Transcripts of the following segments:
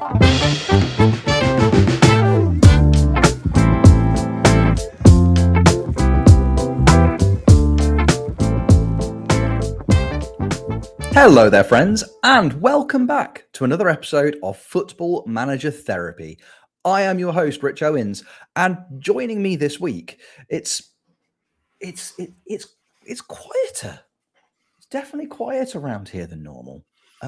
Hello there, friends, and welcome back to another episode of Football Manager Therapy. I am your host, Rich Owens, and joining me this week, it's quieter. It's definitely quieter around here than normal.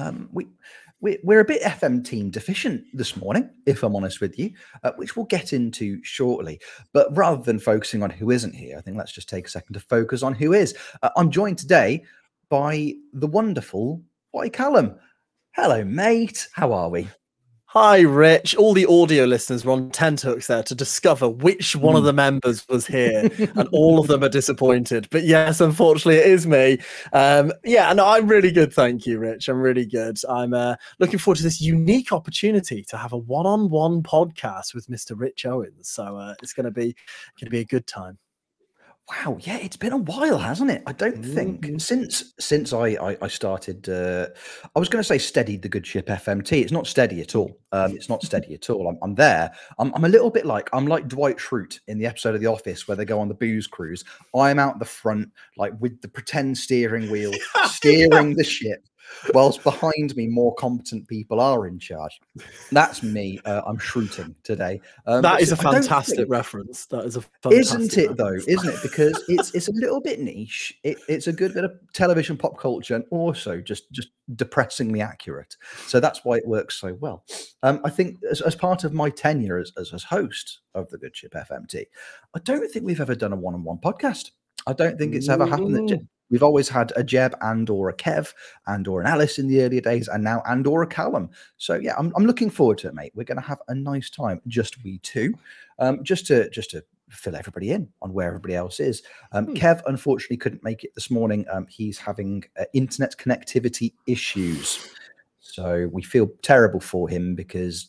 We're a bit FM team deficient this morning, if I'm honest with you, which we'll get into shortly. But rather than focusing on who isn't here, I think let's just take a second to focus on who is. I'm joined today by the wonderful Boy Callum. Hello, mate. How are we? Hi, Rich. All the audio listeners were on tenterhooks there to discover which one of the members was here, and all of them are disappointed. But yes, unfortunately, it is me. And I'm really good. Thank you, Rich. I'm really good. I'm looking forward to this unique opportunity to have a one-on-one podcast with Mr. Rich Owens. So it's going to be a good time. Wow, yeah, it's been a while, hasn't it? I don't think since I started. I was going to say steadied the good ship FMT. It's not steady at all. It's not steady at all. I'm there. I'm a little bit like Dwight Schrute in the episode of The Office where they go on the booze cruise. I'm out the front, like with the pretend steering wheel, steering the ship, whilst behind me more competent people are in charge. That's me. I'm shrooting today. That is a fantastic reference. That is a fantastic isn't it reference. Though? Isn't it? Because it's a little bit niche. It's a good bit of television pop culture and also just depressingly accurate. So that's why it works so well. I think as part of my tenure as host of the Good Ship FMT, I don't think we've ever done a one-on-one podcast. I don't think it's ever happened. We've always had a Jeb and or a Kev and or an Alice in the earlier days, and now and or a Callum. So yeah, I'm looking forward to it, mate. We're going to have a nice time, just we two, just to fill everybody in on where everybody else is. Kev unfortunately couldn't make it this morning. He's having internet connectivity issues, so we feel terrible for him because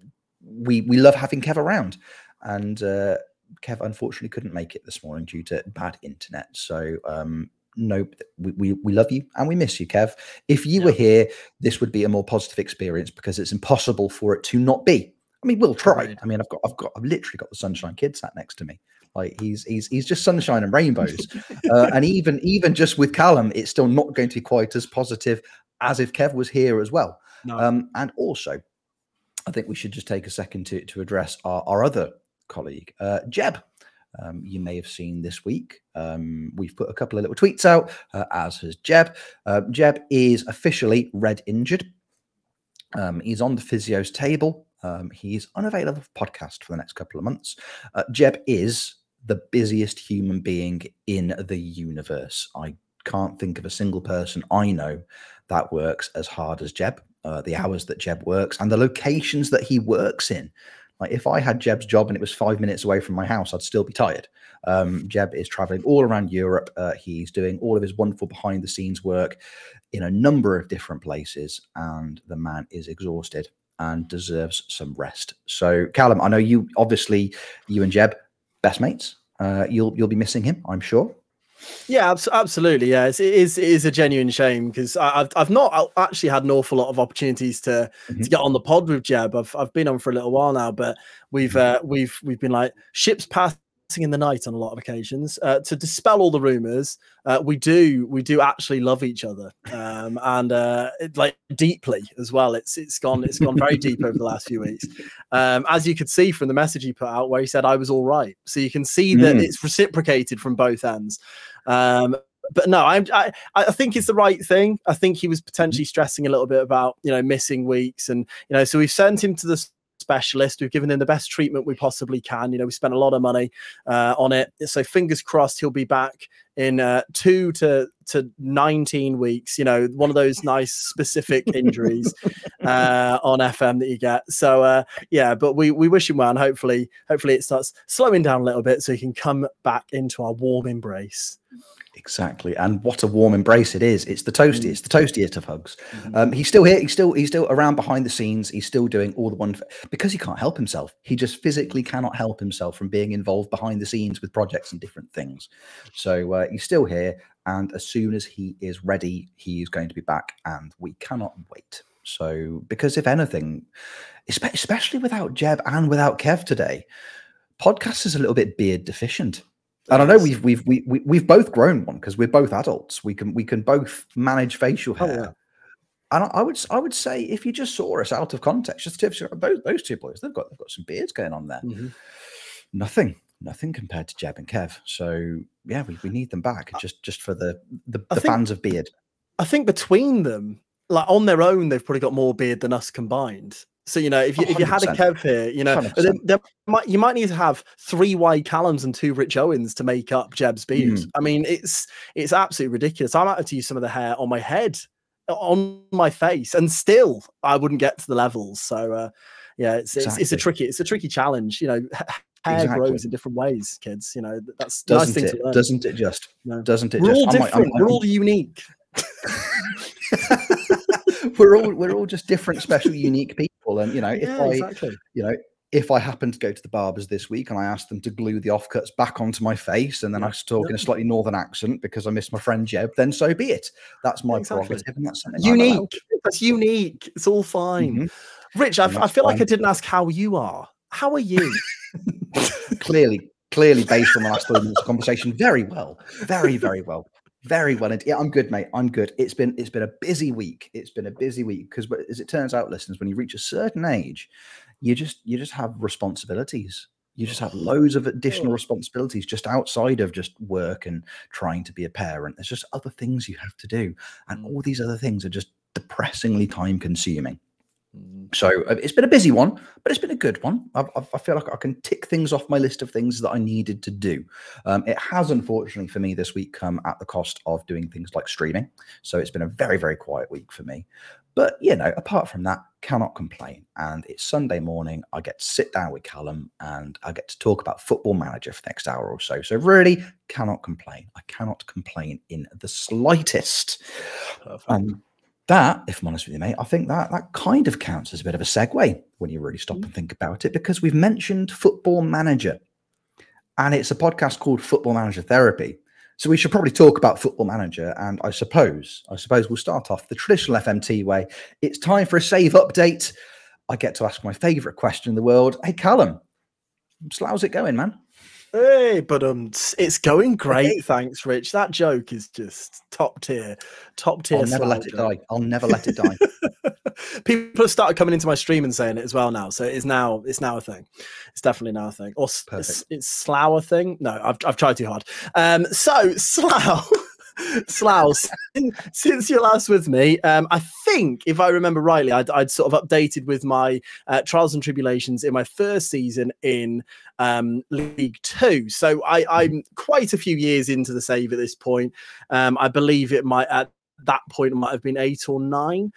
we love having Kev around, and Kev unfortunately couldn't make it this morning due to bad internet. So. No, we love you and we miss you, Kev. If you were here, this would be a more positive experience because it's impossible for it to not be. I mean, we'll try. Right. I mean, I've literally got the Sunshine Kid sat next to me. Like he's just sunshine and rainbows. And even just with Callum, it's still not going to be quite as positive as if Kev was here as well. No. And also, I think we should just take a second to address our other colleague, Jeb. You may have seen this week. We've put a couple of little tweets out, as has Jeb. Jeb is officially red injured. He's on the physio's table. He's unavailable for podcast for the next couple of months. Jeb is the busiest human being in the universe. I can't think of a single person I know that works as hard as Jeb. The hours that Jeb works and the locations that he works in. Like if I had Jeb's job and it was 5 minutes away from my house, I'd still be tired. Jeb is traveling all around Europe. He's doing all of his wonderful behind the scenes work in a number of different places. And the man is exhausted and deserves some rest. So Callum, I know you and Jeb, best mates. You'll be missing him, I'm sure. Yeah, absolutely. Yeah, it is a genuine shame because I've not actually had an awful lot of opportunities to get on the pod with Jeb. I've been on for a little while now, but we've been like ships passing in the night on a lot of occasions. To dispel all the rumors, we do actually love each other, and like deeply as well. It's gone very deep over the last few weeks, as you could see from the message he put out where he said I was all right. So you can see that it's reciprocated from both ends. But no, I think it's the right thing. I think he was potentially stressing a little bit about missing weeks, and so we've sent him to the specialist. We've given him the best treatment we possibly can. We spent a lot of money on it. So fingers crossed he'll be back in 2 to 19 weeks. One of those nice specific injuries on FM that you get. So but we wish him well, and hopefully it starts slowing down a little bit so he can come back into our warm embrace. Exactly, and what a warm embrace it is. It's the toastiest of hugs. He's still here. He's still around behind the scenes. He's still doing all the wonderful because he can't help himself. He just physically cannot help himself from being involved behind the scenes with projects and different things. So he's still here, and as soon as he is ready, he is going to be back, and we cannot wait. So, because if anything, especially without Jeb and without Kev today, podcast is a little bit beard deficient. And I know we've both grown one because we're both adults. We can both manage facial hair. Oh, yeah. And I would say if you just saw us out of context, just tips, those two boys, they've got some beards going on there. Mm-hmm. Nothing compared to Jeb and Kev. So yeah, we need them back just for the fans of beard. I think between them, like on their own, they've probably got more beard than us combined. So, you know, if you had a Kev here, you know, you might need to have 3 Wade Callums and 2 Rich Owens to make up Jeb's beard. I mean, it's absolutely ridiculous. I'm having to use some of the hair on my head, on my face, and still I wouldn't get to the levels. So yeah, it's a tricky challenge. You know, hair grows in different ways, kids. You know, that's doesn't nice thing to learn. Doesn't it just? No. Doesn't it? We're all different. We're all unique. we're all just different, special, unique people. And you know, if I happen to go to the barbers this week and I ask them to glue the offcuts back onto my face, and then I talk in a slightly northern accent because I miss my friend Jeb, then so be it. That's my prerogative, and that's something unique. That's unique. It's all fine. Rich, I feel like I didn't ask how you are. How are you? Clearly, based on the last 3 minutes of conversation, very well, very well. Very well. Yeah, I'm good, mate. I'm good. It's been a busy week. It's been a busy week because, as it turns out, listeners, when you reach a certain age, you just have responsibilities. You just have loads of additional responsibilities just outside of just work and trying to be a parent. There's just other things you have to do, and all these other things are just depressingly time consuming. So it's been a busy one, but it's been a good one. I feel like I can tick things off my list of things that I needed to do. It has, unfortunately, for me this week come at the cost of doing things like streaming. So it's been a very, very quiet week for me. But, you know, apart from that, cannot complain. And it's Sunday morning. I get to sit down with Callum and I get to talk about Football Manager for the next hour or so. So really cannot complain. I cannot complain in the slightest. Perfect. That, if I'm honest with you, mate, I think that kind of counts as a bit of a segue when you really stop and think about it, because we've mentioned Football Manager, and it's a podcast called Football Manager Therapy. So we should probably talk about Football Manager, and I suppose we'll start off the traditional FMT way. It's time for a save update. I get to ask my favourite question in the world. Hey, Callum, how's it going, man? Hey, but it's going great. Thanks, Rich. That joke is just top tier. I'll never let it die. I'll never let it die. People have started coming into my stream and saying it as well now. So it's now a thing. It's definitely now a thing. Or it's Slough a thing. No, I've tried too hard. So Slough. Slough, since you're last with me, I think, if I remember rightly, I'd sort of updated with my trials and tribulations in my first season in League Two. So I'm quite a few years into the save at this point. I believe at that point it might have been 8 or 9.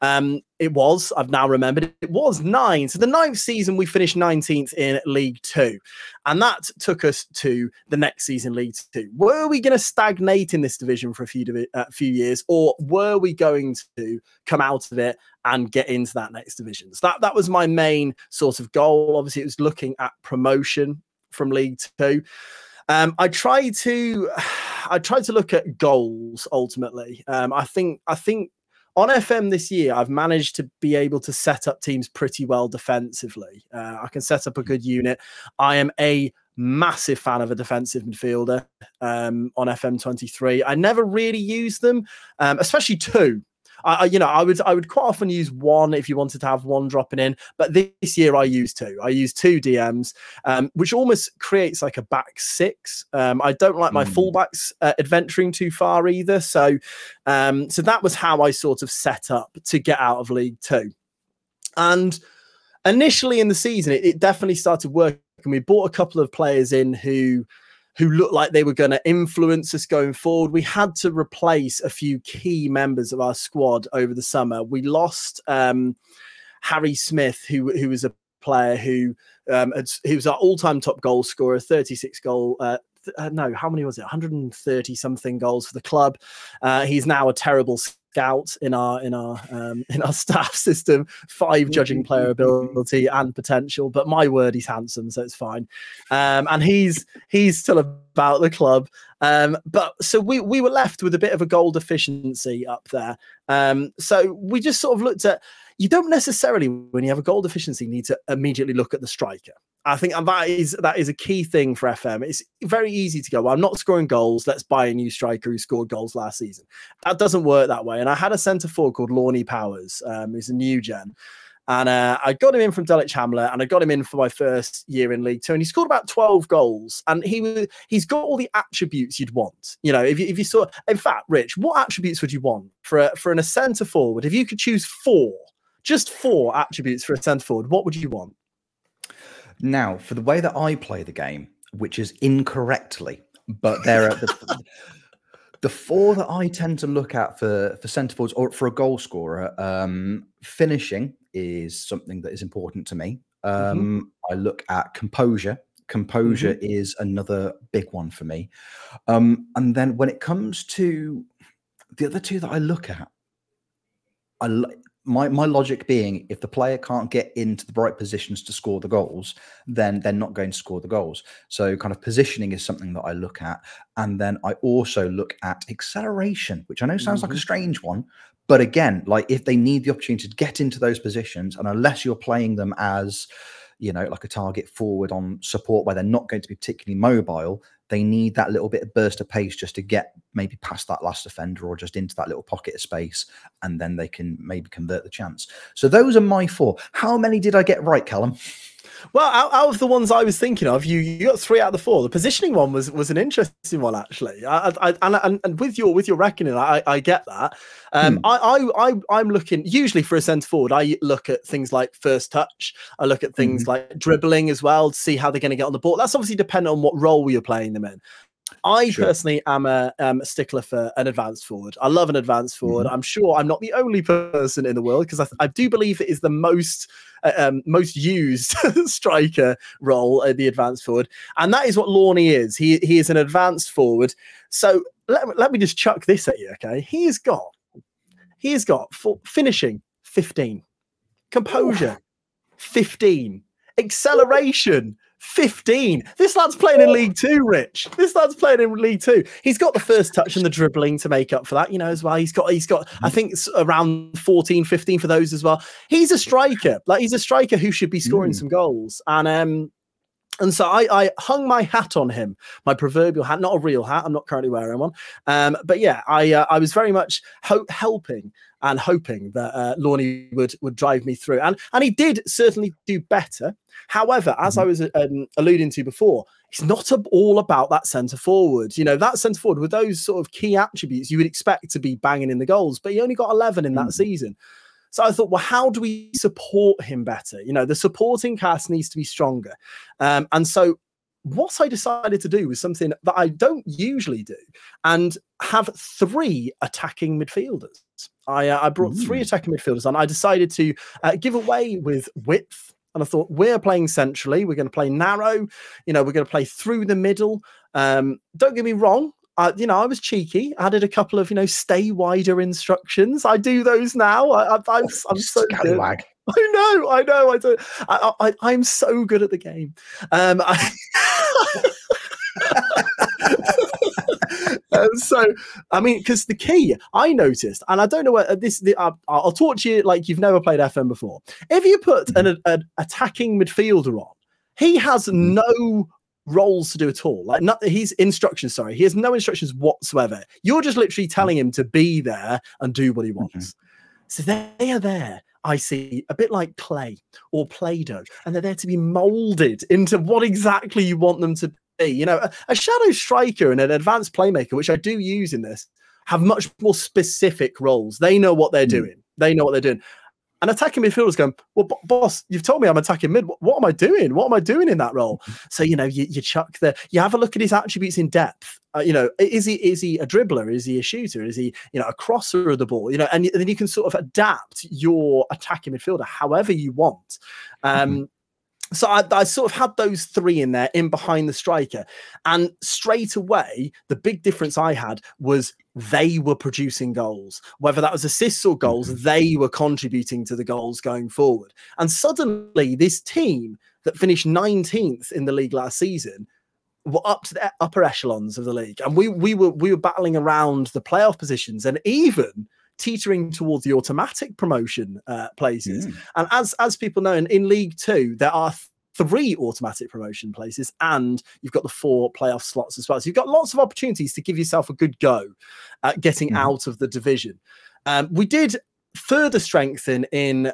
I've now remembered, it was 9. So the 9th season, we finished 19th in League Two. And that took us to the next season, League Two. Were we going to stagnate in this division for a few years, or were we going to come out of it and get into that next division? So that was my main sort of goal. Obviously, it was looking at promotion from League Two. I tried to look at goals ultimately. I think on FM this year, I've managed to be able to set up teams pretty well defensively. I can set up a good unit. I am a massive fan of a defensive midfielder on FM 23. I never really use them, especially 2. I would quite often use 1 if you wanted to have 1 dropping in, but this year I use 2. I use 2 DMs, which almost creates like a back 6. I don't like my fullbacks adventuring too far either, so that was how I sort of set up to get out of League Two. And initially in the season, it definitely started working. We bought a couple of players in who looked like they were going to influence us going forward. We had to replace a few key members of our squad over the summer. We lost Harry Smith, who was a player who was our all-time top goal scorer, 36 goal. How many was it? 130 something goals for the club. He's now a terrible scout in our staff system. 5 judging player ability and potential, but my word, he's handsome, so it's fine. And he's still about the club. But so we were left with a bit of a goal deficiency up there. So we just sort of looked at, you don't necessarily, when you have a goal deficiency, need to immediately look at the striker. I think that is a key thing for FM. It's very easy to go, well, I'm not scoring goals, let's buy a new striker who scored goals last season. That doesn't work that way. And I had a centre forward called Lornie Powers, who's a new gen. And I got him in from Dulwich Hamlet, and I got him in for my first year in League Two, and he scored about 12 goals. And he's got all the attributes you'd want. You know, if you saw, in fact, Rich, what attributes would you want for a centre forward? If you could choose just four attributes for a centre forward, what would you want? Now, for the way that I play the game, which is incorrectly, but there are the four that I tend to look at for centre forwards or for a goal scorer, finishing is something that is important to me. I look at composure. Composure is another big one for me. And then when it comes to the other two that I look at, my logic being, if the player can't get into the right positions to score the goals, then they're not going to score the goals. So kind of positioning is something that I look at. And then I also look at acceleration, which I know sounds like a strange one. But again, like if they need the opportunity to get into those positions, and unless you're playing them as, you know, like a target forward on support where they're not going to be particularly mobile, they need that little bit of burst of pace just to get maybe past that last defender or just into that little pocket of space, and then they can maybe convert the chance. So those are my four. How many did I get right, Callum? Well, out of the ones I was thinking of, you got 3 out of the 4. The positioning one was an interesting one, actually. And with your reckoning, I get that. I'm looking usually for a centre forward. I look at things like first touch. I look at things like dribbling as well to see how they're going to get on the ball. That's obviously dependent on what role you're playing them in. I personally am a stickler for an advanced forward. I love an advanced forward. I'm sure I'm not the only person in the world, because I do believe it is the most used striker role, the advanced forward, and that is what Lornie is. He is an advanced forward. So let me just chuck this at you, okay? He has got finishing 15, composure 15, acceleration 15. This lad's playing in League Two, Rich. This lad's playing in League Two. He's got the first touch and the dribbling to make up for that, you know, as well. He's got I think it's around 14, 15 for those as well. He's a striker. Like, he's a striker who should be scoring some goals. And so I hung my hat on him, my proverbial hat, not a real hat. I'm not currently wearing one. But yeah, I was very much helping and hoping that Lornie would drive me through. And he did certainly do better. However, as I was alluding to before, it's not all about that centre forward. You know, that centre forward with those sort of key attributes you would expect to be banging in the goals, but he only got 11 in that season. So I thought, well, how do we support him better? You know, the supporting cast needs to be stronger. And so what I decided to do was something that I don't usually do, and have 3 attacking midfielders. I brought 3 attacking midfielders on. I decided to give away with width. And I thought, we're playing centrally. We're going to play narrow. You know, we're going to play through the middle. Don't get me wrong. I was cheeky. I added a couple of, stay wider instructions. I do those now. I'm so good. I know. I'm so good at the game. So, I mean, because the key I noticed, and I don't know what I'll talk to you like you've never played FM before. If you put an attacking midfielder on, he has no roles to do at all. Like, he's instructions. Sorry, he has no instructions whatsoever. You're just literally telling him to be there and do what he wants. So they are there, I see, a bit like clay or Play-Doh, and they're there to be molded into what exactly you want them to be. You know, a shadow striker and an advanced playmaker, which I do use in this, have much more specific roles. They know what they're doing. They know what they're doing. And attacking midfielders going, well, boss, you've told me I'm attacking mid. What am I doing? What am I doing in that role? So, you have a look at his attributes in depth. Is he a dribbler? Is he a shooter? Is he, a crosser of the ball? And then you can sort of adapt your attacking midfielder however you want. So I sort of had those 3 in there, in behind the striker. And straight away, the big difference I had was they were producing goals. Whether that was assists or goals, they were contributing to the goals going forward. And suddenly, this team that finished 19th in the league last season were up to the upper echelons of the league. And we were battling around the playoff positions, and even teetering towards the automatic promotion places. And as people know, in League Two, there are 3 automatic promotion places, and you've got the 4 playoff slots as well. So you've got lots of opportunities to give yourself a good go at getting out of the division. We did further strengthen in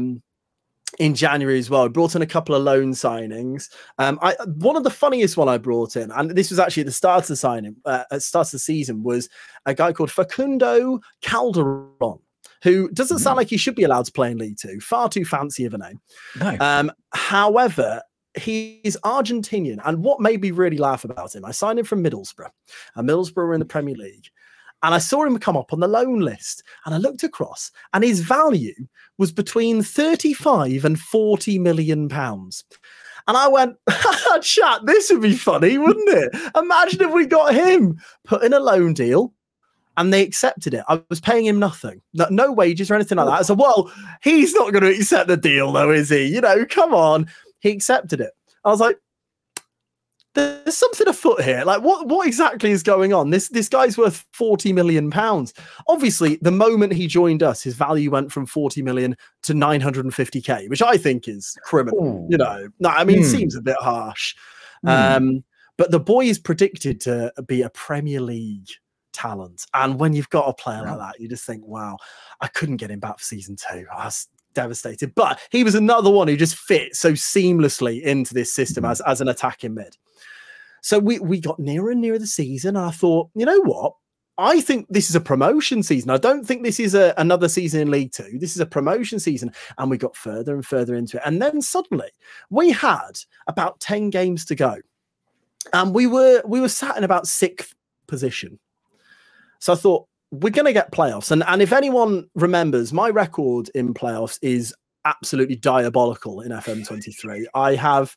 January as well. We brought in a couple of loan signings. One of the funniest one I brought in, and this was actually at the start of the signing, at the start of the season, was a guy called Facundo Calderon, who doesn't sound like he should be allowed to play in League Two. Far too fancy of a name. No. However, he's Argentinian, and what made me really laugh about him, I signed him from Middlesbrough, and Middlesbrough were in the Premier League. And I saw him come up on the loan list, and I looked across, and his value was between 35 and 40 million pounds. And I went, chat, this would be funny, wouldn't it? Imagine if we got him put in a loan deal and they accepted it. I was paying him nothing, no wages or anything like that. I said, well, he's not going to accept the deal though, is he? You know, come on. He accepted it. I was like, there's something afoot here. Like, what exactly is going on? This guy's worth 40 million pounds. Obviously, the moment he joined us, his value went from 40 million to 950k, which I think is criminal. Ooh. You know, no, I mean, it seems a bit harsh. But the boy is predicted to be a Premier League talent. And when you've got a player like that, you just think, wow, I couldn't get him back for season 2. I was devastated. But he was another one who just fit so seamlessly into this system as an attacking mid. So we got nearer and nearer the season, and I thought, you know what? I think this is a promotion season. I don't think this is another season in League Two. This is a promotion season, and we got further and further into it. And then suddenly, we had about 10 games to go, and we were sat in about 6th position. So I thought, we're going to get playoffs. And if anyone remembers, my record in playoffs is absolutely diabolical in FM23. I have,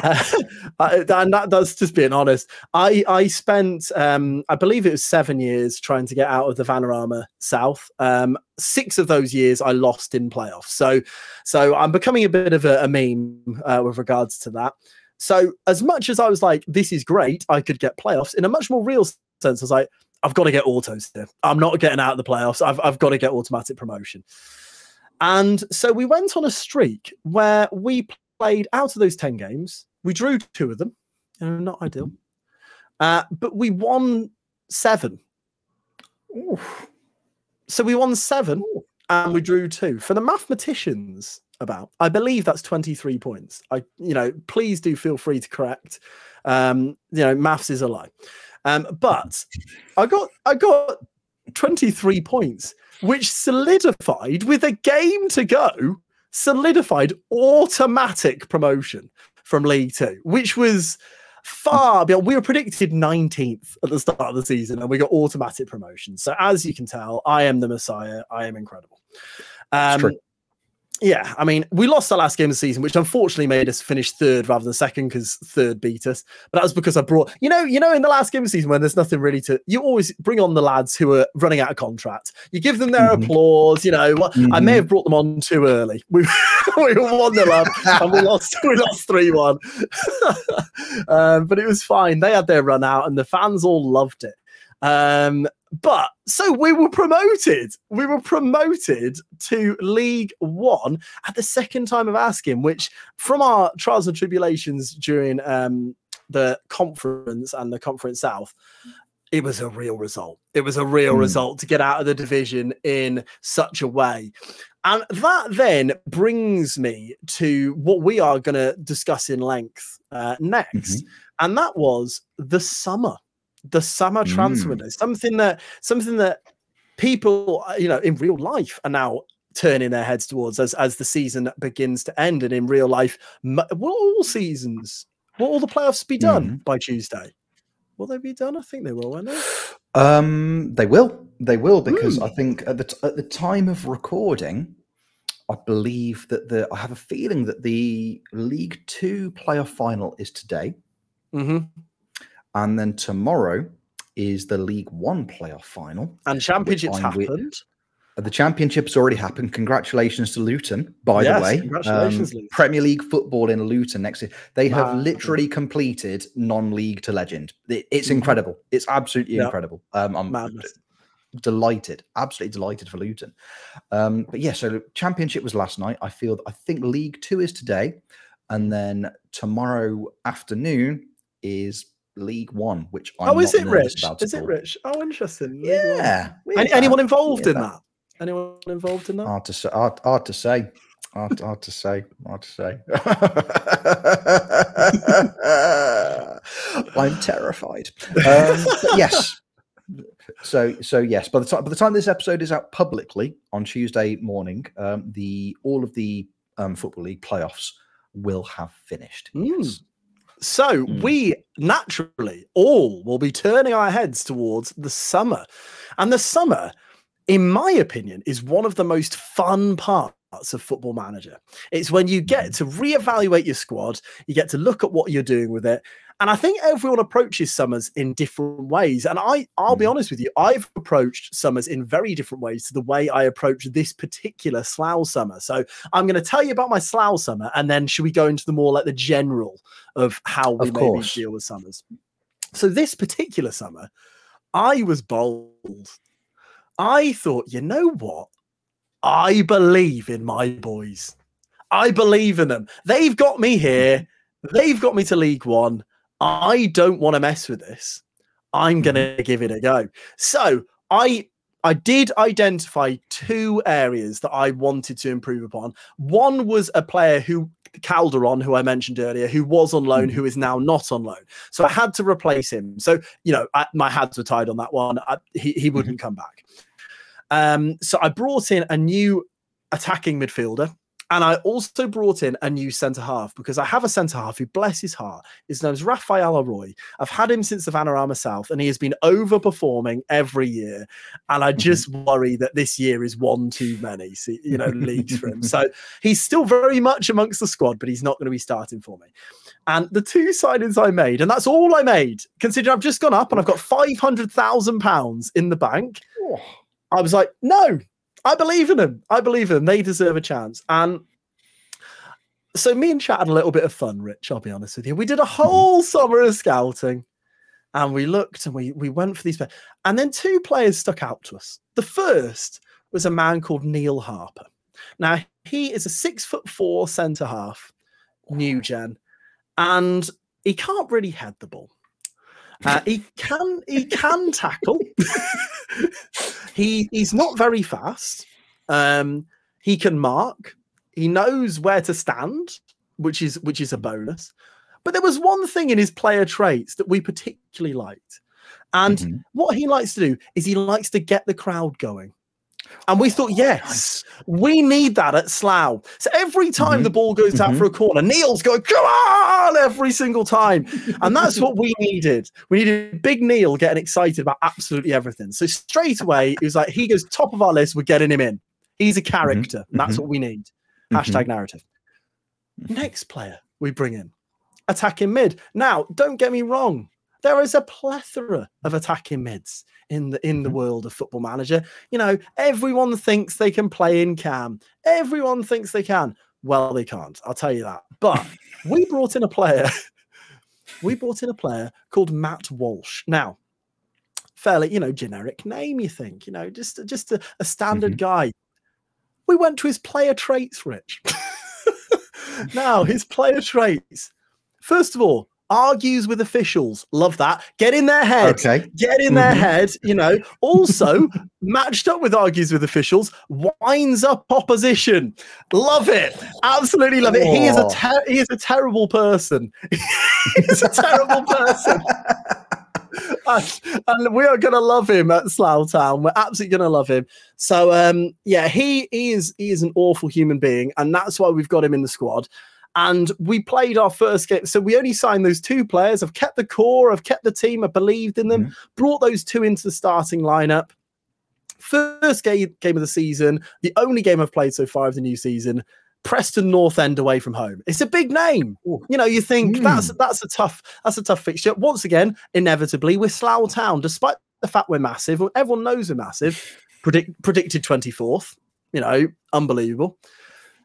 and that's just being honest. I spent, I believe it was 7 years trying to get out of the Vanarama South. 6 of those years I lost in playoffs. So I'm becoming a bit of a meme with regards to that. So as much as I was like, this is great, I could get playoffs, in a much more real sense, I was like, I've got to get autos here. I'm not getting out of the playoffs. I've got to get automatic promotion. And so we went on a streak where we played out of those 10 games. We drew 2 of them. Not ideal. But we won 7. Oof. So we won 7 and we drew 2. For the mathematicians, I believe that's 23 points. Please do feel free to correct. Maths is a lie. But I got 23 points, which solidified, with a game to go, solidified automatic promotion from League Two, which was far beyond. We were predicted 19th at the start of the season, and we got automatic promotion. So as you can tell, I am the Messiah. I am incredible. Yeah, I mean, we lost our last game of the season, which unfortunately made us finish 3rd rather than 2nd, because 3rd beat us. But that was because I brought, in the last game of the season when there's nothing really you always bring on the lads who are running out of contract. You give them their applause. I may have brought them on too early. We were 1-0 up and we lost 3-1. But it was fine. They had their run out and the fans all loved it. But so we were promoted. We were promoted to League One at the second time of asking, which from our trials and tribulations during the conference and the Conference South, it was a real result. It was a real result to get out of the division in such a way. And that then brings me to what we are going to discuss in length next. And that was the summer transfer window, something that people, in real life are now turning their heads towards as the season begins to end. And in real life, will all the playoffs be done by Tuesday? Will they be done? I think they will, won't they? They will, because I think at the time of recording, I believe that I have a feeling that the League Two playoff final is today. And then tomorrow is the League One playoff final. And Championships happened. The Championship's already happened. Congratulations to Luton, by the way. Congratulations, Luton. Premier League football in Luton next year. They have literally completed non-league to legend. It's incredible. It's absolutely incredible. Madness. delighted, absolutely delighted for Luton. But yeah, so Championship was last night. I think League Two is today, and then tomorrow afternoon is League One, which I'm is not it nervous Rich? about. Is it Rich? Oh, interesting. Yeah. Anyone involved in that? Anyone involved in that? Hard to say. Hard to say. I'm terrified. But yes. So yes. By the time this episode is out publicly on Tuesday morning, all of the Football League playoffs will have finished. Yes. So we naturally all will be turning our heads towards the summer, and the summer, in my opinion, is one of the most fun parts of Football Manager. It's when you get to reevaluate your squad, you get to look at what you're doing with it. And I think everyone approaches summers in different ways. And I'll be honest with you, I've approached summers in very different ways to the way I approach this particular Slough summer. So I'm going to tell you about my Slough summer, and then should we go into the more like the general of how we maybe deal with summers. So this particular summer, I was bold. I thought, you know what? I believe in my boys. I believe in them. They've got me here. They've got me to League One. I don't want to mess with this. I'm going to give it a go. So I did identify two areas that I wanted to improve upon. One was a player Calderon, who I mentioned earlier, who was on loan, who is now not on loan. So I had to replace him. So, my hands were tied on that one. He wouldn't come back. So I brought in a new attacking midfielder, and I also brought in a new centre-half, because I have a centre-half who, bless his heart, his name's Rafael Arroy. I've had him since the Vanarama South, and he has been overperforming every year. And I just worry that this year is one too many, leagues for him. So he's still very much amongst the squad, but he's not going to be starting for me. And the two signings I made, and that's all I made, considering I've just gone up and I've got £500,000 in the bank. I was like, no, I believe in them. They deserve a chance. And so me and Chat had a little bit of fun, Rich, I'll be honest with you. We did a whole summer of scouting, and we looked and we went for these players. And then two players stuck out to us. The first was a man called Neil Harper. Now, he is a 6'4" centre-half, new gen, and he can't really head the ball. He can tackle. He's not very fast. He can mark. He knows where to stand, which is a bonus. But there was one thing in his player traits that we particularly liked. And what he likes to do is he likes to get the crowd going. And we thought, yes, we need that at Slough. So every time the ball goes out for a corner, Neil's going, come on, every single time. And that's what we needed. We needed Big Neil getting excited about absolutely everything. So straight away, it was like, he goes top of our list, we're getting him in. He's a character. And that's what we need. Hashtag narrative. Next player we bring in, attacking mid. Now, don't get me wrong. There is a plethora of attacking mids in the world of Football Manager. Everyone thinks they can play in cam. Everyone thinks they can. Well, they can't. I'll tell you that. But we brought in a player. We brought in a player called Matt Walsh. Now, fairly, generic name. You think, just a standard guy. We went to his player traits, Rich. Now, his player traits. First of all, argues with officials. Love that. Get in their head. Okay. Get in their head, Also, matched up with argues with officials, winds up opposition. Love it. Absolutely love it. He is a terrible person. He's a terrible person. And we are going to love him at Slough Town. We're absolutely going to love him. So, he is an awful human being, and that's why we've got him in the squad. And we played our first game. So we only signed those two players. I've kept the core. I've kept the team. I believed in them. Brought those two into the starting lineup. First game of the season. The only game I've played so far of the new season. Preston North End away from home. It's a big name. Ooh. You think that's a tough fixture. Once again, inevitably, we're Slough Town, despite the fact we're massive. Everyone knows we're massive. Predicted 24th. Unbelievable.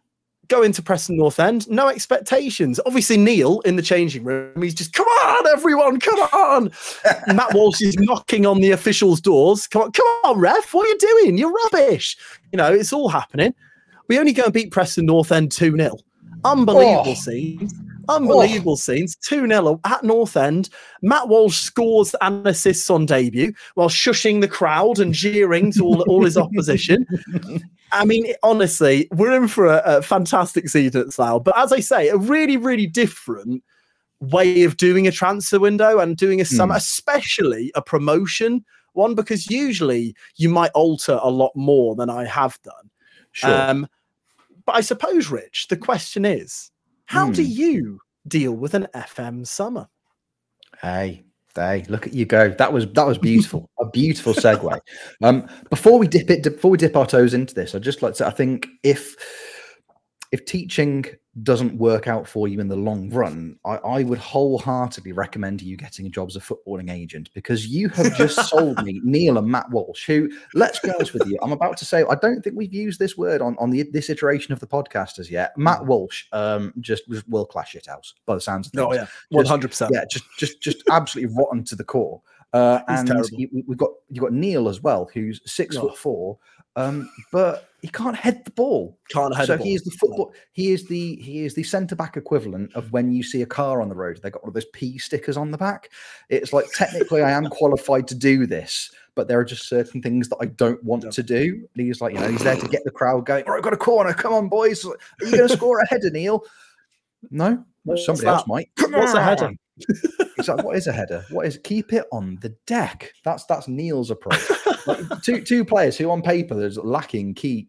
go into Preston North End, no expectations. Obviously, Neil in the changing room, he's just, come on, everyone, come on. Matt Walsh is knocking on the officials' doors. Come on, ref, what are you doing? You're rubbish. You know, it's all happening. We only go and beat Preston North End 2-0. Unbelievable scenes. Unbelievable scenes. 2-0 at North End. Matt Walsh scores and assists on debut while shushing the crowd and jeering to all his opposition. I mean, honestly, we're in for a fantastic season at Slough. But as I say, a really, really different way of doing a transfer window and doing a summer, especially a promotion one, because usually you might alter a lot more than I have done. Sure. But I suppose, Rich, the question is, how do you deal with an FM summer? Hey, look at you go. That was beautiful. A beautiful segue. Before we dip our toes into this, I'd just like to say, I think if teaching doesn't work out for you in the long run, I would wholeheartedly recommend you getting a job as a footballing agent, because you have just sold me Neil and Matt Walsh, who, let's be honest with you, I'm about to say, I don't think we've used this word on this iteration of the podcast as yet. Matt Walsh just was world-class shithouse by the sounds of things. Oh yeah, 100%. Yeah, just absolutely rotten to the core. And you've got Neil as well, who's 6'4", but he can't head the ball. He is the football. He is the centre back equivalent of when you see a car on the road. They got all those P stickers on the back. It's like, technically I am qualified to do this, but there are just certain things that I don't want to do. And he's like, you know, he's there to get the crowd going. All right, got a corner. Come on, boys. Are you going to score a header, Neil? No, somebody else might. What's a header? It's like, what is a header? What is, keep it on the deck? That's Neil's approach. Like, two players who on paper there's lacking key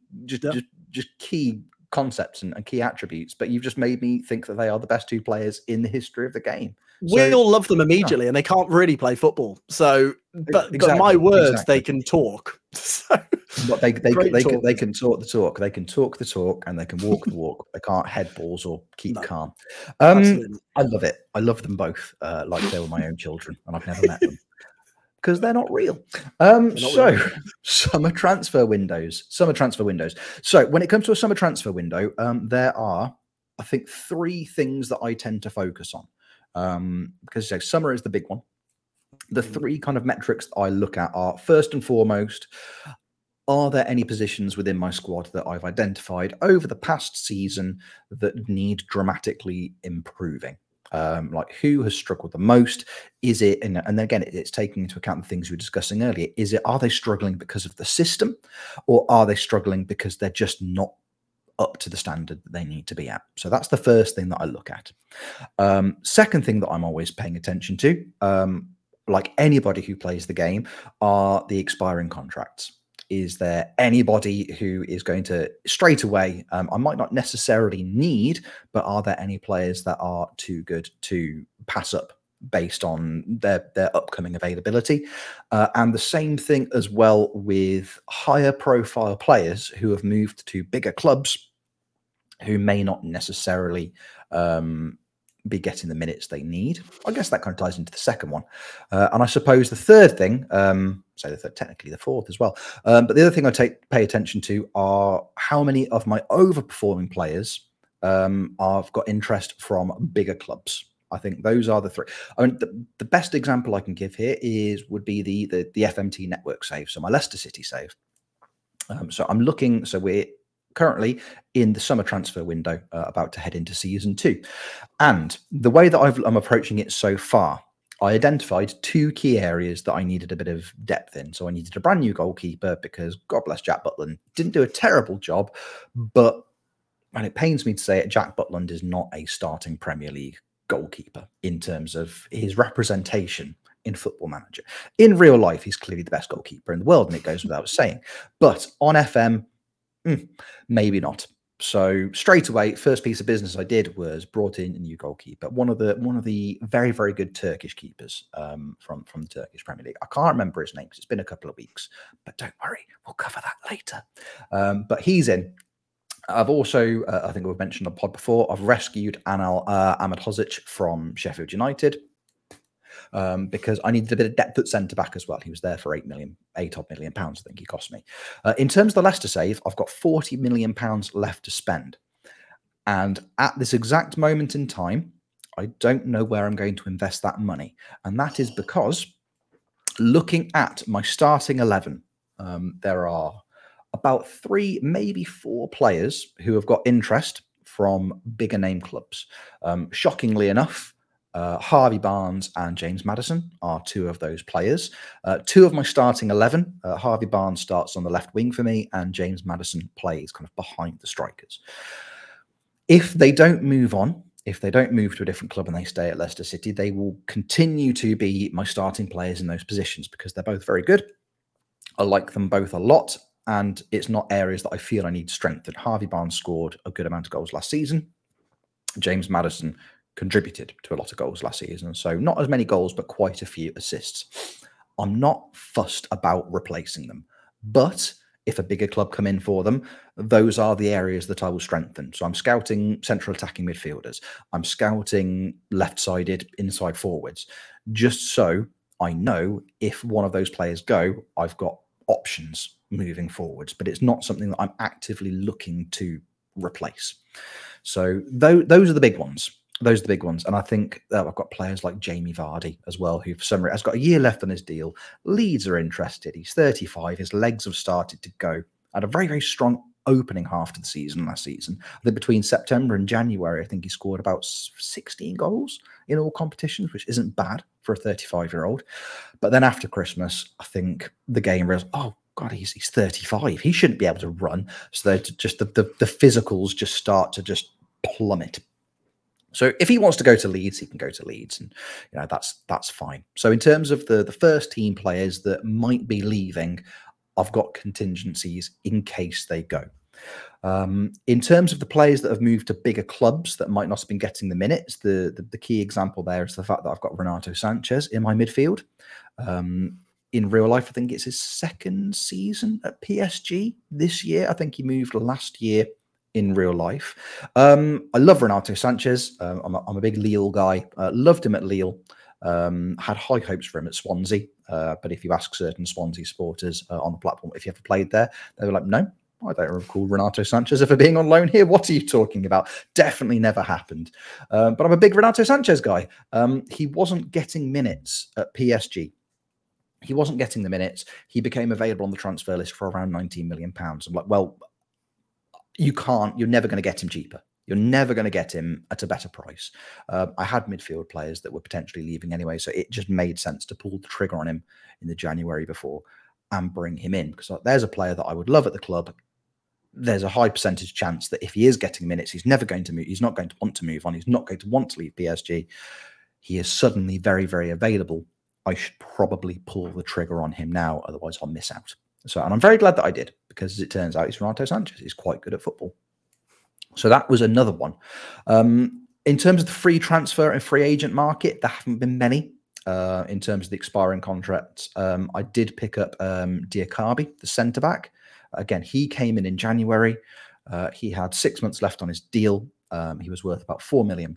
key concepts and key attributes, but you've just made me think that they are the best two players in the history of the game. We all love them immediately, and they can't really play football. So, but my words, they can talk. So, but they can talk the talk. They can talk the talk, and they can walk the walk. They can't head balls or keep calm. I love it. I love them both like they were my own children, and I've never met them because they're not real. Summer transfer windows. So when it comes to a summer transfer window, there are, I think, three things that I tend to focus on. Because summer is the big one. The three kind of metrics that I look at are, first and foremost, are there any positions within my squad that I've identified over the past season that need dramatically improving? Like, who has struggled the most? Is it, and again, it's taking into account the things we were discussing earlier. Are they struggling because of the system, or are they struggling because they're just not up to the standard that they need to be at? So that's the first thing that I look at. Second thing that I'm always paying attention to, like anybody who plays the game, are the expiring contracts. Is there anybody who is going to straight away, I might not necessarily need, but are there any players that are too good to pass up based on their upcoming availability? And the same thing as well with higher profile players who have moved to bigger clubs, who may not necessarily be getting the minutes they need. I guess that kind of ties into the second one. And I suppose the third thing, technically the fourth as well, but the other thing I pay attention to are how many of my overperforming players have got interest from bigger clubs. I think those are the three. I mean, the best example I can give here would be the FMT network save, so my Leicester City save. So I'm looking, so we're currently in the summer transfer window, about to head into season 2. And the way that I'm approaching it so far, I identified 2 key areas that I needed a bit of depth in. So I needed a brand new goalkeeper, because God bless Jack Butland, didn't do a terrible job, but, and it pains me to say it, Jack Butland is not a starting Premier League goalkeeper in terms of his representation in Football Manager. In real life, he's clearly the best goalkeeper in the world, and it goes without saying. But on FM, maybe not. So straight away, first piece of business I did was brought in a new goalkeeper, one of the very, very good Turkish keepers from the Turkish Premier League. I can't remember his name because it's been a couple of weeks, but don't worry, we'll cover that later. But he's in. I've also, I think we've mentioned on the pod before, I've rescued Anel Ahmedhodzic from Sheffield United. Because I needed a bit of depth at centre back as well. He was there for £8 million pounds, I think he cost me. In terms of the Leicester save, I've got £40 million left to spend. And at this exact moment in time, I don't know where I'm going to invest that money. And that is because looking at my starting 11, there are about 3, maybe 4 players who have got interest from bigger name clubs. Shockingly enough, Harvey Barnes and James Maddison are 2 of those players. 2 of my starting 11, Harvey Barnes starts on the left wing for me, and James Maddison plays kind of behind the strikers. If they don't move on, if they don't move to a different club and they stay at Leicester City, they will continue to be my starting players in those positions because they're both very good. I like them both a lot, and it's not areas that I feel I need strength. Harvey Barnes scored a good amount of goals last season. James Maddison contributed to a lot of goals last season. So not as many goals, but quite a few assists. I'm not fussed about replacing them, but if a bigger club come in for them, those are the areas that I will strengthen. So I'm scouting central attacking midfielders. I'm scouting left-sided inside forwards, just so I know if one of those players go, I've got options moving forwards, but it's not something that I'm actively looking to replace. So those are the big ones. Those are the big ones. And I think I've got players like Jamie Vardy as well, who for some reason has got a year left on his deal. Leeds are interested. He's 35. His legs have started to go. Had a very, very strong opening half to the season last season. I think between September and January, I think he scored about 16 goals in all competitions, which isn't bad for a 35-year-old. But then after Christmas, I think the game realized, oh, God, he's 35. He shouldn't be able to run. So just the physicals just start to just plummet. So if he wants to go to Leeds, he can go to Leeds, and that's fine. So in terms of the first team players that might be leaving, I've got contingencies in case they go. In terms of the players that have moved to bigger clubs that might not have been getting the minutes, the key example there is the fact that I've got Renato Sanchez in my midfield. In real life, I think it's his 2nd season at PSG this year. I think he moved last year in real life. I love Renato Sanchez. I'm a big Lille guy. Loved him at Lille. Had high hopes for him at Swansea. But if you ask certain Swansea supporters on the platform if he ever played there, they were like, no, I don't recall Renato Sanchez ever being on loan here. What are you talking about? Definitely never happened. But I'm a big Renato Sanchez guy. He wasn't getting minutes at PSG. He wasn't getting the minutes. He became available on the transfer list for around £19 million. I'm like, well, you're never going to get him cheaper. You're never going to get him at a better price. I had midfield players that were potentially leaving anyway, so it just made sense to pull the trigger on him in the January before and bring him in, because there's a player that I would love at the club. There's a high percentage chance that if he is getting minutes, he's never going to move. He's not going to want to move on. He's not going to want to leave PSG. He is suddenly very, very available. I should probably pull the trigger on him now, otherwise I'll miss out. So, and I'm very glad that I did, because as it turns out, it's Renato Sanchez. He's quite good at football. So that was another one. In terms of the free transfer and free agent market, there haven't been many. In terms of the expiring contracts, I did pick up Diakabi, the centre-back. Again, he came in January. He had 6 months left on his deal. He was worth about £4 million.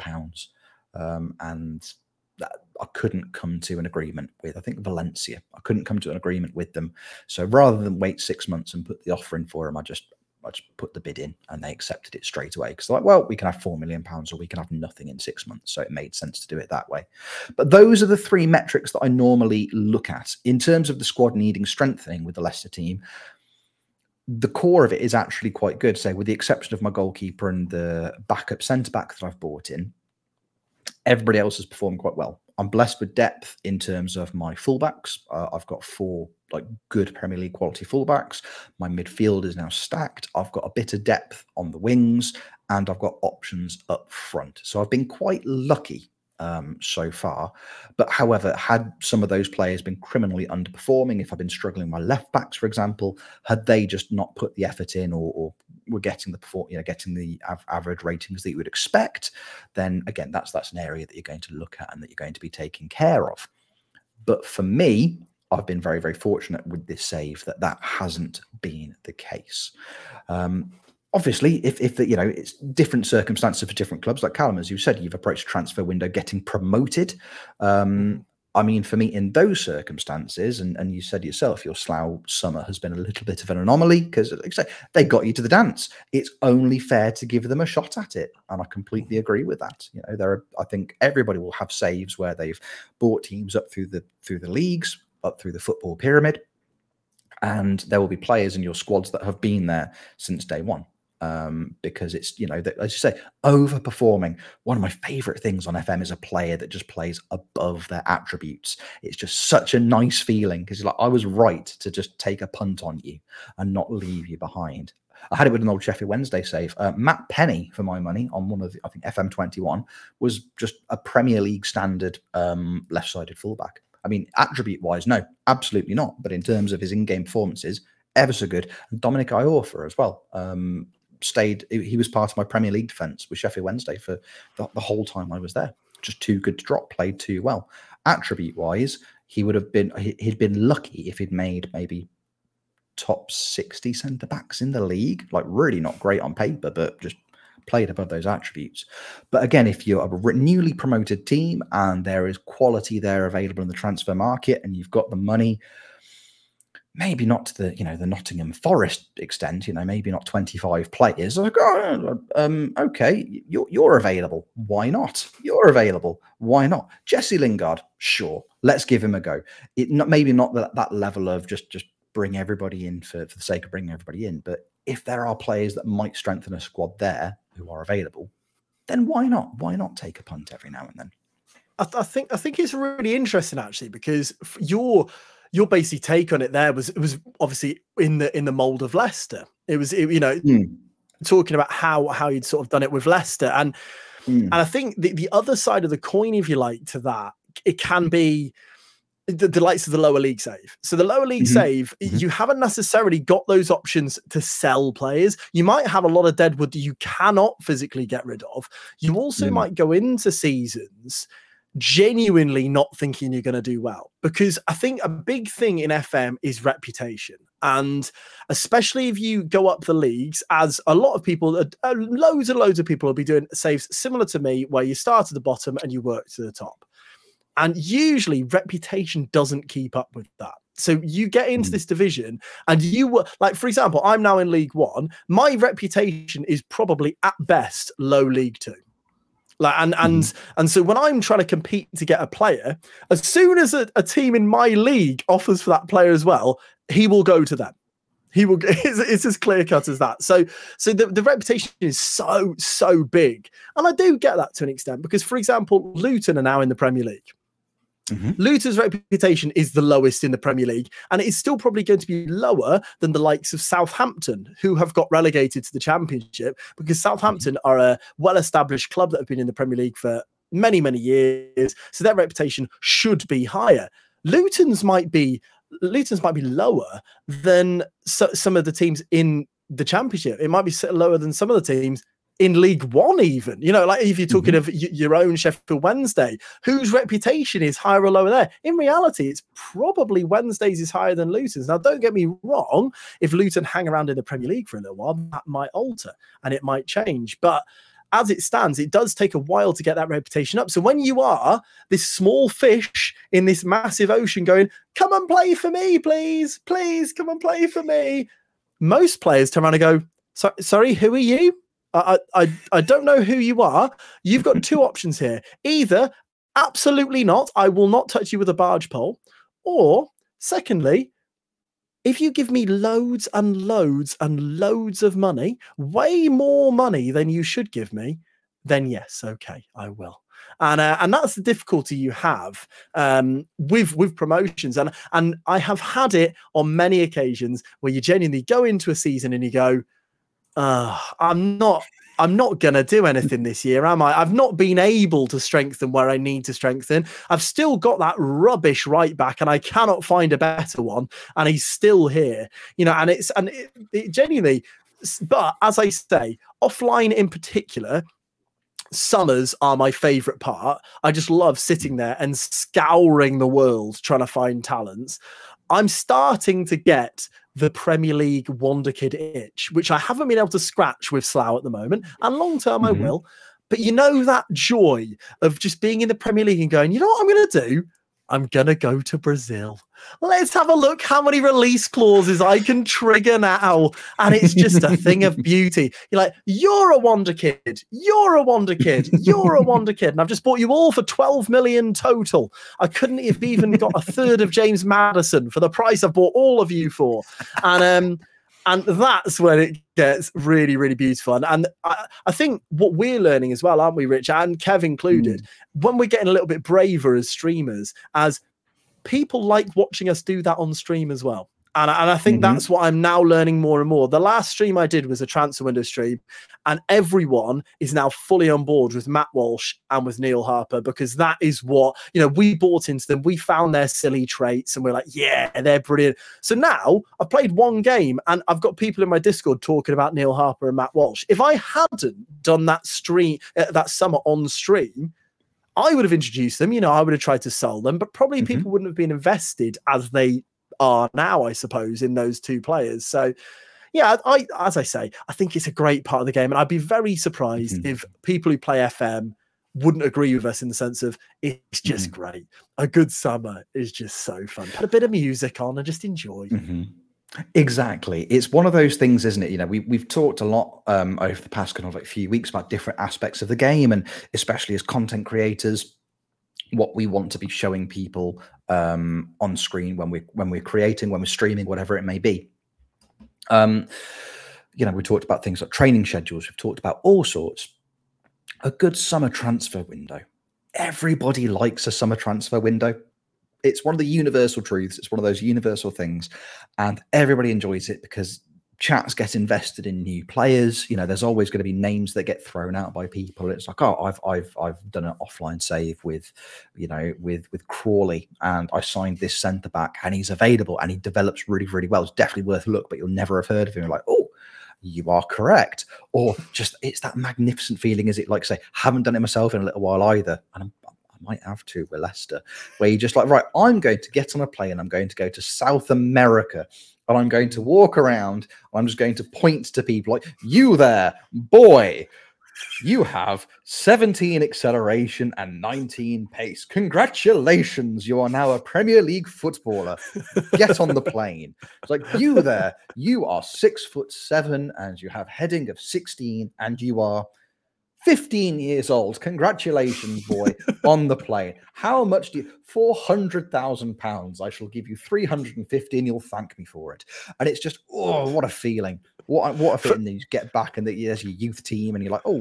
And I couldn't come to an agreement with, I think, Valencia. I couldn't come to an agreement with them. So rather than wait 6 months and put the offer in for him, I just put the bid in, and they accepted it straight away. Because like, well, we can have £4 million or we can have nothing in 6 months. So it made sense to do it that way. But those are the 3 metrics that I normally look at. In terms of the squad needing strengthening with the Leicester team, the core of it is actually quite good. So with the exception of my goalkeeper and the backup centre-back that I've brought in, everybody else has performed quite well. I'm blessed with depth in terms of my fullbacks. I've got 4 good Premier League quality fullbacks. My midfield is now stacked. I've got a bit of depth on the wings, and I've got options up front. So I've been quite lucky so far. But however, had some of those players been criminally underperforming, if I've been struggling with my left backs, for example, had they just not put the effort in, or were getting the average ratings that you would expect, then again, that's an area that you're going to look at and that you're going to be taking care of. But for me, I've been very, very fortunate with this save that hasn't been the case. Obviously, if it's different circumstances for different clubs. Like Callum, as you said, you've approached a transfer window getting promoted. I mean, for me, in those circumstances, and you said yourself, your Slough summer has been a little bit of an anomaly because, like I say, they got you to the dance. It's only fair to give them a shot at it, and I completely agree with that. You know, I think everybody will have saves where they've brought teams up through the leagues, up through the football pyramid, and there will be players in your squads that have been there since day one. Because it's, you know, as you say, overperforming. One of my favorite things on FM is a player that just plays above their attributes. It's just such a nice feeling because like, I was right to just take a punt on you and not leave you behind. I had it with an old Sheffield Wednesday save. Matt Penny, for my money, on one of the, I think FM 21, was just a Premier League standard left-sided fullback. I mean, attribute-wise, no, absolutely not. But in terms of his in-game performances, ever so good. And Dominic Iorfa as well. He was part of my Premier League defence with Sheffield Wednesday for the whole time I was there. Just too good to drop, played too well. Attribute wise, he'd been lucky if he'd made maybe top 60 centre backs in the league. Like really not great on paper, but just played above those attributes. But again, if you're a newly promoted team and there is quality there available in the transfer market and you've got the money, maybe not to the, you know, the Nottingham Forest extent, you know, maybe not 25 players. Like, okay, you're available. Why not? You're available. Why not? Jesse Lingard, sure. Let's give him a go. Maybe not that level of just bring everybody in for the sake of bringing everybody in. But if there are players that might strengthen a squad there who are available, then why not? Why not take a punt every now and then? I think it's really interesting actually, because your basic take on it there was obviously in the mold of Leicester. Talking about how you'd sort of done it with Leicester, and I think the other side of the coin, if you like, to that, it can be the likes of the lower league save. So the lower league save, you haven't necessarily got those options to sell players. You might have a lot of deadwood that you cannot physically get rid of. You also might go into seasons genuinely not thinking you're going to do well, because I think a big thing in FM is reputation, and especially if you go up the leagues, as a lot of people, loads and loads of people will be doing saves similar to me, where you start at the bottom and you work to the top, and usually reputation doesn't keep up with that. So you get into this division and like, for example, I'm now in League One. My reputation is probably at best low League Two. Like, and so when I'm trying to compete to get a player, as soon as a team in my league offers for that player as well, he will go to them. He will. It's as clear cut as that. So the reputation is so big, and I do get that to an extent, because, for example, Luton are now in the Premier League. Luton's reputation is the lowest in the Premier League, and it is still probably going to be lower than the likes of Southampton, who have got relegated to the Championship, because Southampton are a well-established club that have been in the Premier League for many, many years. So their reputation should be higher. Luton's might be lower than some of the teams in the Championship. It might be lower than some of the teams in League One, even, you know, like if you're talking of your own Sheffield Wednesday, whose reputation is higher or lower there. In reality, it's probably Wednesday's is higher than Luton's. Now, don't get me wrong. If Luton hang around in the Premier League for a little while, that might alter and it might change. But as it stands, it does take a while to get that reputation up. So when you are this small fish in this massive ocean going, come and play for me, please, come and play for me, most players turn around and go, sorry, who are you? I don't know who you are. You've got two options here. Either absolutely not, I will not touch you with a barge pole. Or secondly, if you give me loads and loads and loads of money, way more money than you should give me, then yes, okay, I will. And that's the difficulty you have with promotions. And I have had it on many occasions where you genuinely go into a season and you go, I'm not going to do anything this year, am I? I've not been able to strengthen where I need to strengthen. I've still got that rubbish right back and I cannot find a better one. And he's still here, you know, and it genuinely, but as I say, offline in particular, summers are my favorite part. I just love sitting there and scouring the world, trying to find talents. I'm starting to get the Premier League wonder kid itch, which I haven't been able to scratch with Slough at the moment. And long term, I will. But you know, that joy of just being in the Premier League and going, you know what I'm going to do? I'm going to go to Brazil. Let's have a look how many release clauses I can trigger now. And it's just a thing of beauty. You're like, you're a wonder kid. You're a wonder kid. You're a wonder kid. And I've just bought you all for 12 million total. I couldn't have even got a third of James Maddison for the price I've bought all of you for. And that's when it gets really, really beautiful. And I think what we're learning as well, aren't we, Rich, and Kev included, when we're getting a little bit braver as streamers, as people like watching us do that on stream as well. And I think that's what I'm now learning more and more. The last stream I did was a transfer window stream, and everyone is now fully on board with Matt Walsh and with Neil Harper, because that is what, we bought into them. We found their silly traits and we're like, yeah, they're brilliant. So now I've played one game and I've got people in my Discord talking about Neil Harper and Matt Walsh. If I hadn't done that stream, that summer on stream, I would have introduced them, I would have tried to sell them, but probably people wouldn't have been invested as they are now, I suppose, in those two players. So yeah, as I say, I think it's a great part of the game, and I'd be very surprised if people who play FM wouldn't agree with us in the sense of it's just great. A good summer is just so fun. Put a bit of music on and just enjoy. Exactly. It's one of those things, isn't it? We've talked a lot over the past kind of few weeks about different aspects of the game, and especially as content creators, what we want to be showing people on screen when we're creating, when we're streaming, whatever it may be. We talked about things like training schedules. We've talked about all sorts. A good summer transfer window. Everybody likes a summer transfer window. It's one of the universal truths. It's one of those universal things, and everybody enjoys it because chats get invested in new players. There's always going to be names that get thrown out by people. It's like, oh, I've done an offline save with Crawley, and I signed this centre back, and he's available, and he develops really, really well. It's definitely worth a look, but you'll never have heard of him. You're like, oh, you are correct. Or just, it's that magnificent feeling, is it? Like, say, haven't done it myself in a little while either, and I might have to with Leicester, where you're just like, right, I'm going to get on a plane, I'm going to go to South America, and I'm going to walk around. I'm just going to point to people like, you there, boy, you have 17 acceleration and 19 pace. Congratulations, you are now a Premier League footballer. Get on the plane. It's like, you there, you are 6'7" and you have heading of 16 and you are 15 years old. Congratulations, boy, on the plane. How much do you? £400,000. I shall give you 350 and you'll thank me for it. And it's just, oh, what a feeling. What a feeling. Then you get back and there's your youth team and you're like,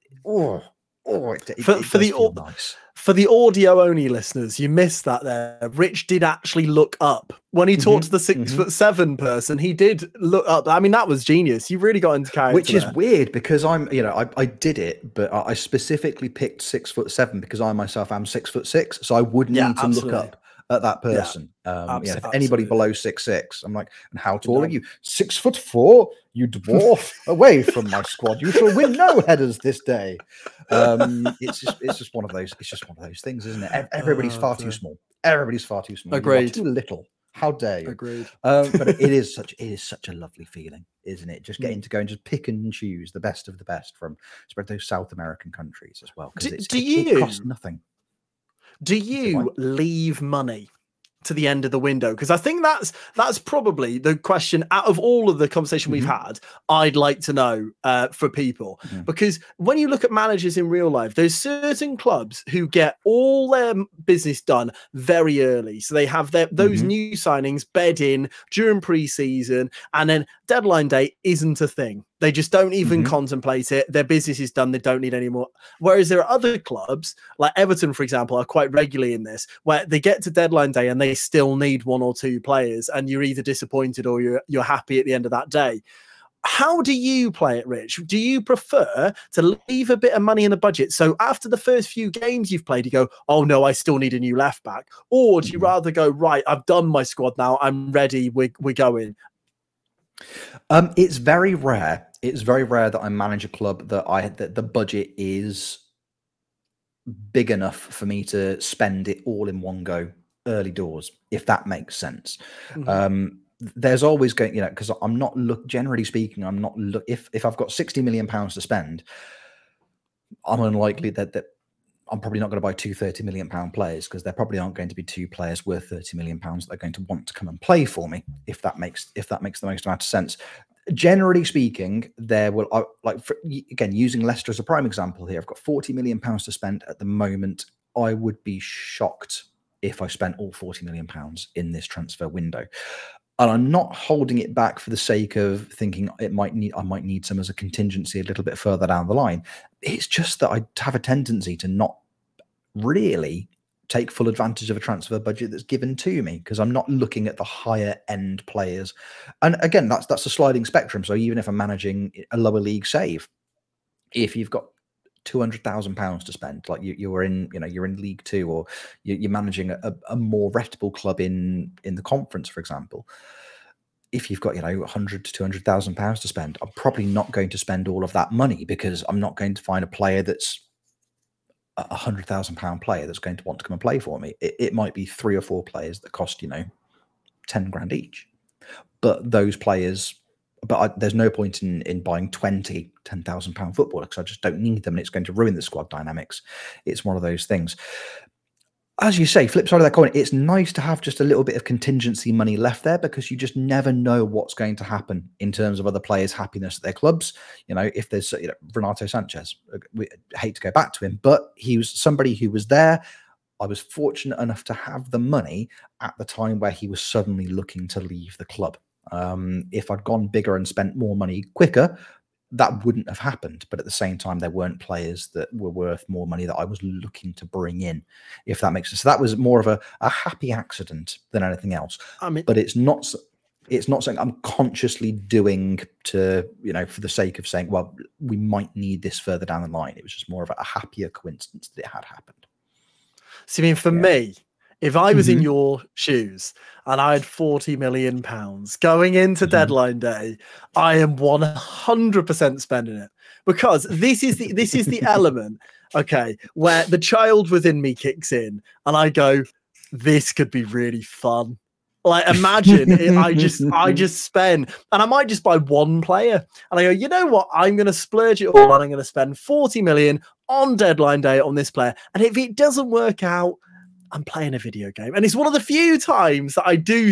nice. For the audio only listeners, you missed that there. Rich did actually look up when he talked to the 6'7" person. He did look up. I mean, that was genius. You really got into character. Which is weird because I did it, but I specifically picked 6'7" because I myself am 6'6", so I would need to look up at that person. If anybody below 6'6", I'm like, and how tall are you? 6'4", you dwarf. Away from my squad, you shall win no headers this day. It's just one of those. It's just one of those things, isn't it? Everybody's far too small. Everybody's far too small. Agreed. Too little. How dare you? Agreed. But it is such a lovely feeling, isn't it? Just getting to go and just pick and choose the best of the best from spread those South American countries as well. Because it costs nothing. Do you leave money to the end of the window? Because I think that's probably the question out of all of the conversation we've had, I'd like to know for people. Because when you look at managers in real life, there's certain clubs who get all their business done very early. So they have those new signings bed in during pre-season, and then deadline day isn't a thing. They just don't even contemplate it. Their business is done. They don't need any more. Whereas there are other clubs, like Everton, for example, are quite regularly in this, where they get to deadline day and they still need one or two players, and you're either disappointed or you're happy at the end of that day. How do you play it, Rich? Do you prefer to leave a bit of money in the budget, so after the first few games you've played, you go, oh no, I still need a new left back? Or do you rather go, right, I've done my squad now, I'm ready, we're going? It's very rare. It's very rare that I manage a club that the budget is big enough for me to spend it all in one go early doors, if that makes sense. There's always going, because I'm not generally speaking, I'm not if I've got £60 million to spend, I'm unlikely that I'm probably not going to buy two £30 million players, because there probably aren't going to be two players worth £30 million that are going to want to come and play for me, if that makes the most amount of sense. Generally speaking, there will, again, using Leicester as a prime example here, I've got £40 million to spend at the moment. I would be shocked if I spent all £40 million in this transfer window. And I'm not holding it back for the sake of thinking I might need some as a contingency a little bit further down the line. It's just that I have a tendency to not really take full advantage of a transfer budget that's given to me, because I'm not looking at the higher end players. And again, that's a sliding spectrum. So even if I'm managing a lower league save, if you've got £200,000 to spend, like you're in League Two, or you're managing a more reputable club in the conference, for example, if you've got £100,000 to £200,000 to spend, I'm probably not going to spend all of that money, because I'm not going to find a player that's a £100,000 player that's going to want to come and play for me. It might be 3 or 4 players that cost 10 grand each, but those players. But there's no point in buying 20 £10,000 footballers, because I just don't need them, and it's going to ruin the squad dynamics. It's one of those things. As you say, flip side of that coin, it's nice to have just a little bit of contingency money left there, because you just never know what's going to happen in terms of other players' happiness at their clubs. If there's Renato Sanchez, we hate to go back to him, but he was somebody who was there. I was fortunate enough to have the money at the time where he was suddenly looking to leave the club. If I'd gone bigger and spent more money quicker, that wouldn't have happened. But at the same time, there weren't players that were worth more money that I was looking to bring in, if that makes sense. So that was more of a happy accident than anything else. But it's not something I'm consciously doing to, for the sake of saying, well, we might need this further down the line. It was just more of a happier coincidence that it had happened. So, for me, if I was in your shoes and I had £40 million going into deadline day, I am 100% spending it, because this is the element, okay, where the child within me kicks in and I go, this could be really fun. Like, imagine I just spend, and I might just buy one player, and I go, you know what? I'm going to splurge it all, and I'm going to spend 40 million on deadline day on this player. And if it doesn't work out, I'm playing a video game. And it's one of the few times that I do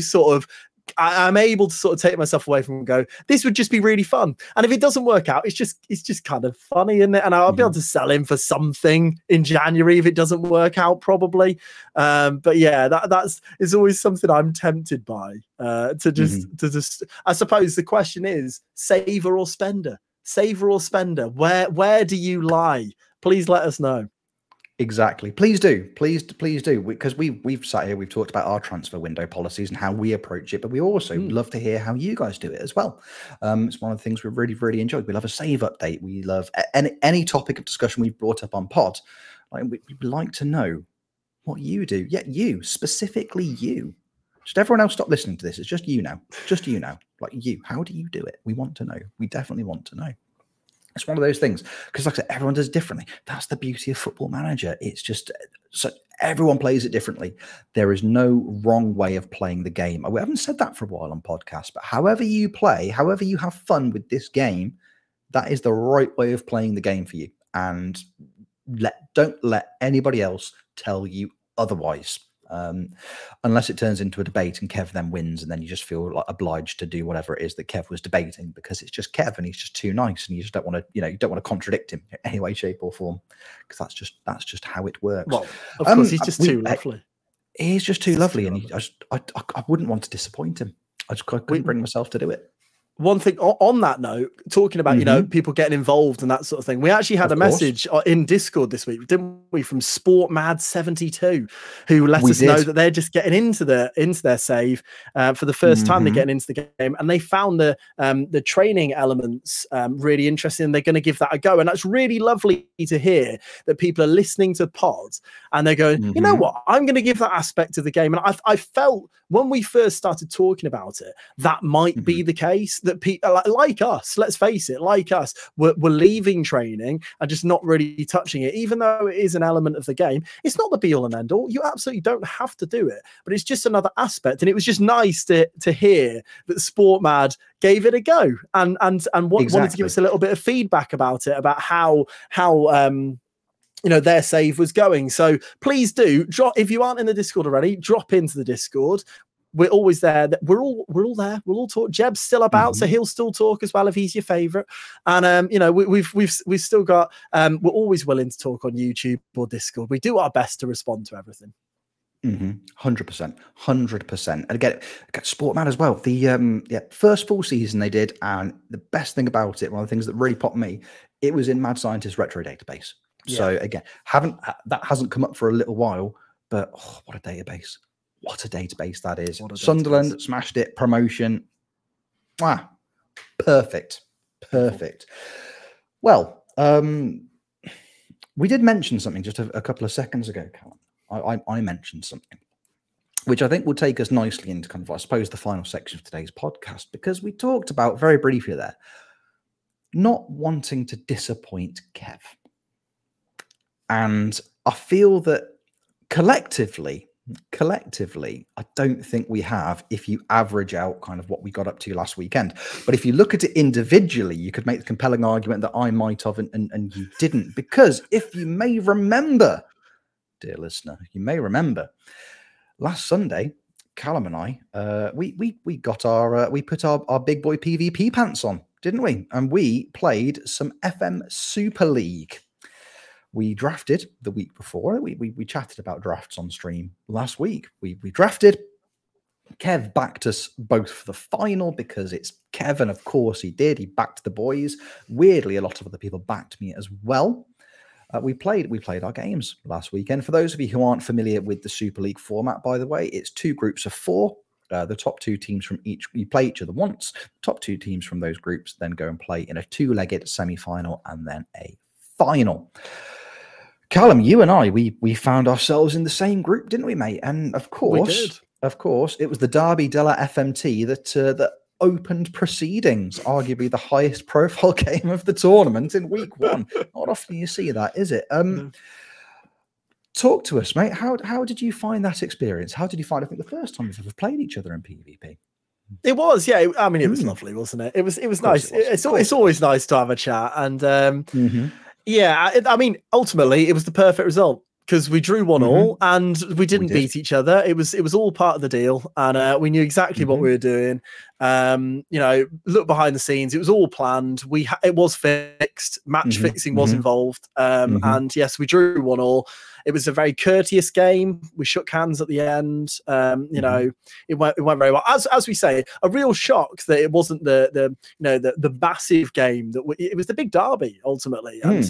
I'm able to sort of take myself away from and go, this would just be really fun. And if it doesn't work out, it's just kind of funny, isn't it? And I'll be able to sell him for something in January if it doesn't work out, probably. But yeah, it's always something I'm tempted by, to just, I suppose the question is, saver or spender? Saver or spender? Where do you lie? Please let us know. Exactly. Please do. Please do. Because we've sat here, we've talked about our transfer window policies and how we approach it, but we also love to hear how you guys do it as well. It's one of the things we really, really enjoyed. We love a save update. We love any topic of discussion we've brought up on pod. We'd like to know what you do. Yeah, you, specifically you. Just everyone else stop listening to this. It's just you now. Just you now. Like you. How do you do it? We want to know. We definitely want to know. It's one of those things, because like I said, everyone does it differently. That's the beauty of Football Manager. It's just so everyone plays it differently. There is no wrong way of playing the game. We haven't said that for a while on podcasts, but however you play, however you have fun with this game, that is the right way of playing the game for you. And don't let anybody else tell you otherwise. Unless it turns into a debate and Kev then wins, and then you just feel like obliged to do whatever it is that Kev was debating, because it's just Kev and he's just too nice, and you just don't want to, you don't want to contradict him in any way, shape, or form, because that's just how it works. Well, of course, he's just too lovely. He's just too lovely, and I wouldn't want to disappoint him. I couldn't bring myself to do it. One thing on that note, talking about, people getting involved and that sort of thing. We actually had a message in Discord this week, didn't we, from SportMad72, who let us know that they're just getting into their save for the first time. They're getting into the game, and they found the training elements really interesting. They're going to give that a go, and that's really lovely to hear that people are listening to pods and they're going, you know what, I'm going to give that aspect of the game. And I felt when we first started talking about it, that might be the case. That people like us, let's face it, like us, we're leaving training and just not really touching it, even though it is an element of the game. It's not the be all and end all. You absolutely don't have to do it, but it's just another aspect. And it was just nice to hear that SportMad gave it a go and wanted to give us a little bit of feedback about it, about how their save was going. So please do drop, if you aren't in the Discord already, drop into the Discord. We're always there. We're all there. We'll all talk. Jeb's still about, so he'll still talk as well if he's your favorite. And we've still got. We're always willing to talk on YouTube or Discord. We do our best to respond to everything. 100%. And again, Sportman as well. The first full season they did, and the best thing about it, one of the things that really popped me, it was in Mad Scientist Retro Database. Yeah. So again, that hasn't come up for a little while, but what a database. What a database that is. Sunderland smashed it. Promotion. Perfect. Well, we did mention something just a couple of seconds ago, Callum. I mentioned something, which I think will take us nicely into kind of, I suppose, the final section of today's podcast, because we talked about very briefly there, not wanting to disappoint Kev. And I feel that collectively, I don't think we have, if you average out kind of what we got up to last weekend. But if you look at it individually, you could make the compelling argument that I might have and you didn't. Because if you may remember, dear listener, you may remember, last Sunday, Callum and I, we got we put our big boy PvP pants on, didn't we? And we played some FM Super League. We drafted the week before. We chatted about drafts on stream last week. We drafted. Kev backed us both for the final because it's Kev, and of course he did. He backed the boys. Weirdly, a lot of other people backed me as well. We played our games last weekend. For those of you who aren't familiar with the Super League format, by the way, it's 2 groups of 4. The top 2 teams from each, you play each other once. Top 2 teams from those groups then go and play in a 2-legged semi-final and then a final. Callum, you and I, we found ourselves in the same group, didn't we, mate? And of course, it was the Derby Della FMT that opened proceedings, arguably the highest profile game of the tournament in week 1. Not often you see that, is it? Talk to us, mate. How did you find that experience? How did you find, I think, the first time we've ever played each other in PvP? It was, yeah. I mean, it was lovely, wasn't it? It was nice. It's always nice to have a chat. And yeah, I mean, ultimately, it was the perfect result because we drew 1-1 and we didn't beat each other. It was all part of the deal, and we knew exactly what we were doing. Look behind the scenes; it was all planned. It was fixed. Match fixing was involved, and yes, we drew 1-1. It was a very courteous game. We shook hands at the end. It went very well. As we say, a real shock that it wasn't the massive game it was the big derby ultimately. And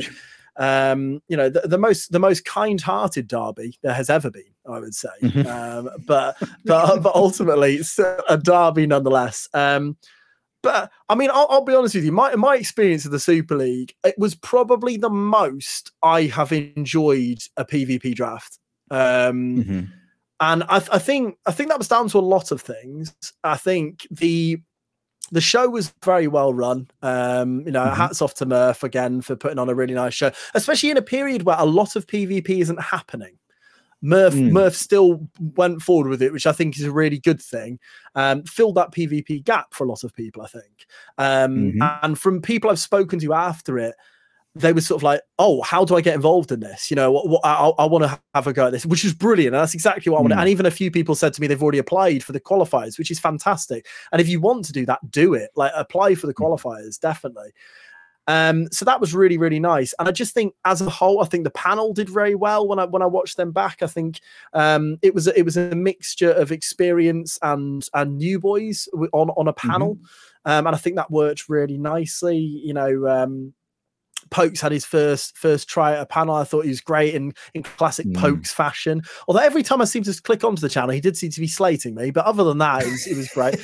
the most kind-hearted derby there has ever been, I would say. But ultimately, it's a derby nonetheless. But I mean, I'll be honest with you. My experience of the Super League, it was probably the most I have enjoyed a PvP draft. And I think that was down to a lot of things. I think the show was very well run. Hats off to Murph again for putting on a really nice show, especially in a period where a lot of PvP isn't happening. Murph still went forward with it, which I think is a really good thing. Filled that PvP gap for a lot of people, I think. And from people I've spoken to after it, they were sort of like, "Oh, how do I get involved in this? I want to have a go at this," which is brilliant. And that's exactly what I want. And even a few people said to me they've already applied for the qualifiers, which is fantastic. And if you want to do that, do it. Like, apply for the qualifiers, definitely. So that was really, really nice. And I just think as a whole, I think the panel did very well when I watched them back. I think it was a mixture of experience and new boys on a panel. And I think that worked really nicely. Pokes had his first try at a panel. I thought he was great in classic Pokes fashion. Although every time I seemed to click onto the channel, he did seem to be slating me. But other than that, it was great.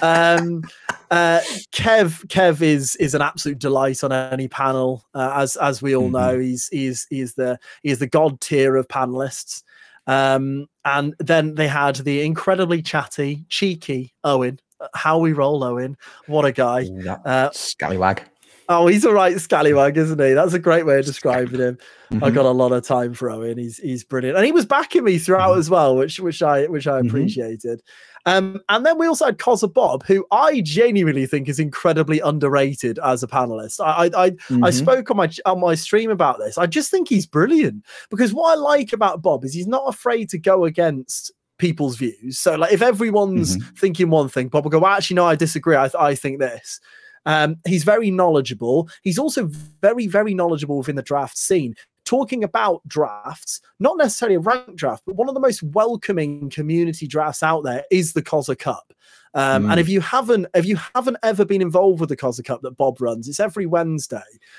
Kev is an absolute delight on any panel. As we all know, he is the god tier of panelists. And then they had the incredibly chatty, cheeky Owen. How we roll, Owen. What a guy. Scallywag. Oh, he's a right scallywag, isn't he? That's a great way of describing him. I Mm-hmm. got a lot of time for Owen. He's brilliant, and he was backing me throughout Mm-hmm. as well, which I appreciated. And then we also had Cozza Bob, who I genuinely think is incredibly underrated as a panelist. I Mm-hmm. spoke on my stream about this. I just think he's brilliant, because what I like about Bob is he's not afraid to go against people's views. So like if everyone's thinking one thing, Bob will go, well, actually, no, I disagree. I think this. He's very knowledgeable. He's also very, very knowledgeable within the draft scene. Talking about drafts, not necessarily a ranked draft, but one of the most welcoming community drafts out there is the Cozza Cup. And if you haven't ever been involved with the Cozza Cup that Bob runs, it's every Wednesday.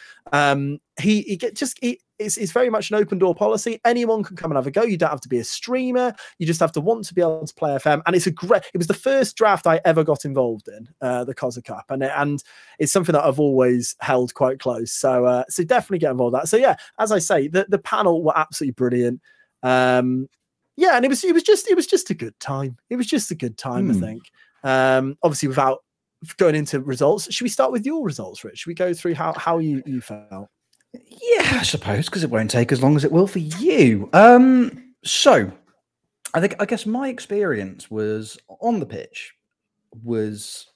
It's very much an open door policy. Anyone can come and have a go. You don't have to be a streamer. You just have to want to be able to play FM. And it was the first draft I ever got involved in, the Cozza Cup, and it's something that I've always held quite close. So definitely get involved with that. So yeah, as I say, the panel were absolutely brilliant. And it was just a good time. It was just a good time, I think. Obviously, without going into results, should we start with your results, Rich? Should we go through how you felt? Yeah, I suppose, because it won't take as long as it will for you. So I guess my experience was on the pitch was,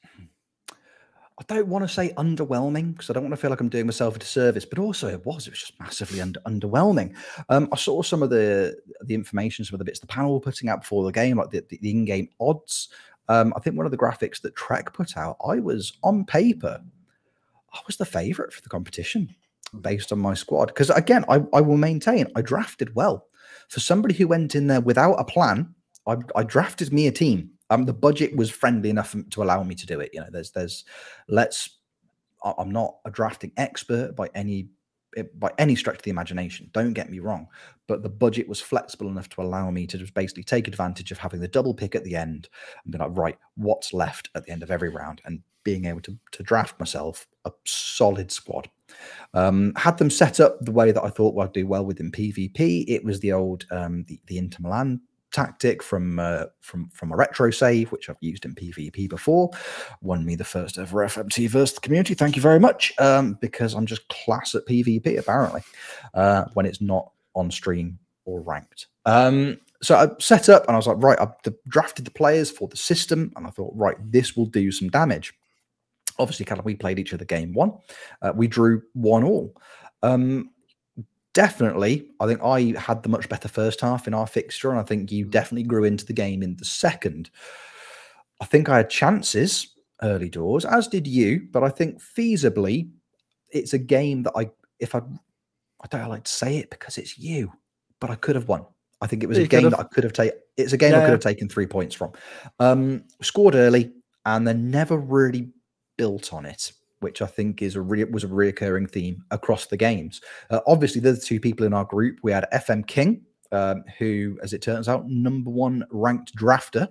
I don't want to say underwhelming, because I don't want to feel like I'm doing myself a disservice, but also it was just massively underwhelming. I saw some of the information, some of the bits the panel were putting out before the game, like the in-game odds. I think one of the graphics that Trek put out, I was on paper, I was the favourite for the competition based on my squad. Because again, I will maintain I drafted well. For somebody who went in there without a plan, I drafted me a team. The budget was friendly enough to allow me to do it. You know, I'm not a drafting expert by any stretch of the imagination. Don't get me wrong, but the budget was flexible enough to allow me to just basically take advantage of having the double pick at the end and be like, right, what's left at the end of every round, and being able to draft myself a solid squad. Had them set up the way that I thought I'd do well within PvP. It was the old the Inter Milan tactic from a retro save, which I've used in PvP before. Won me the first ever FMT versus the community. Thank you very much, because I'm just class at PvP apparently when it's not on stream or ranked. So I set up and I was like, right, I've drafted the players for the system, and I thought, right, this will do some damage. Obviously, we played each other game one. We drew 1-1. Definitely, I think I had the much better first half in our fixture, and I think you definitely grew into the game in the second. I think I had chances early doors, as did you, but I think feasibly, it's a game that I don't like to say it because it's you, but I could have won. I think it was a game that I could have taken. It's a game I could have taken 3 points from. Scored early and then never really built on it, which I think was a reoccurring theme across the games. Obviously, there's the two people in our group. We had FM King, who, as it turns out, #1 ranked drafter.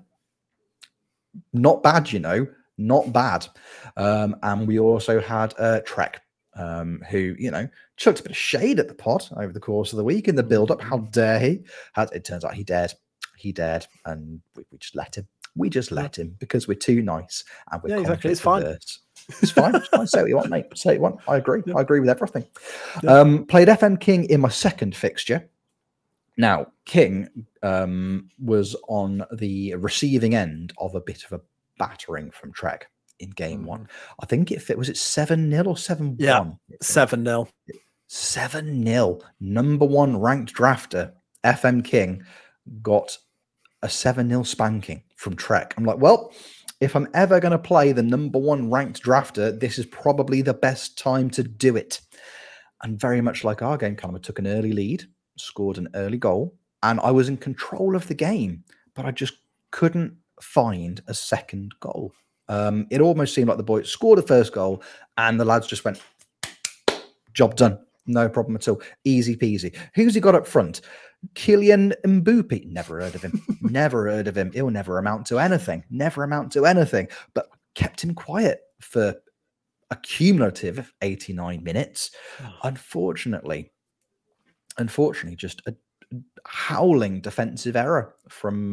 Not bad, not bad. And we also had Trek, who, chucked a bit of shade at the pod over the course of the week in the build-up. How dare he? It turns out he dared. He dared, and we just let him. We just let him because we're too nice and we're exactly. It's fine. It's fine. It's fine. Say what you want, mate. Say what you want. I agree. I agree with everything. Played FM King in my second fixture. Now, King was on the receiving end of a bit of a battering from Trek in game one. I think was it 7-0 or 7-1? Yeah, 7-0. 7-0. #1 ranked drafter, FM King, got a 7-0 spanking from Trek. I'm like, well, if I'm ever going to play the #1 ranked drafter, this is probably the best time to do it. And very much like our game, I took an early lead, scored an early goal, and I was in control of the game, but I just couldn't find a second goal. It almost seemed like the boys scored the first goal and the lads just went, job done. No problem at all. Easy peasy. Who's he got up front? Kylian Mbappe. Never heard of him. Never heard of him. He'll never amount to anything. Never amount to anything. But kept him quiet for a cumulative 89 minutes. Unfortunately, just a howling defensive error from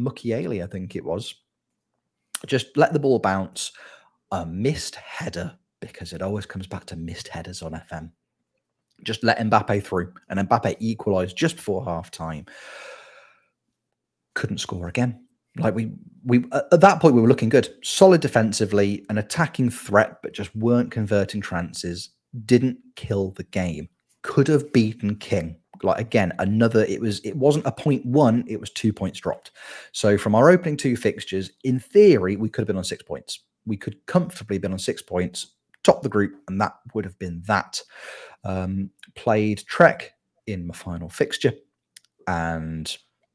Mukiele, I think it was. Just let the ball bounce. A missed header because it always comes back to missed headers on FM. Just let Mbappe through, and Mbappe equalised just before half-time. Couldn't score again. Like we at that point we were looking good, solid defensively, an attacking threat, but just weren't converting chances. Didn't kill the game. Could have beaten King. Like again, it wasn't a point won, it was 2 points dropped. So from our opening 2 fixtures, in theory, we could have been on 6 points. We could comfortably been on 6 points, top the group, and that would have been that. Played Trek in my final fixture, and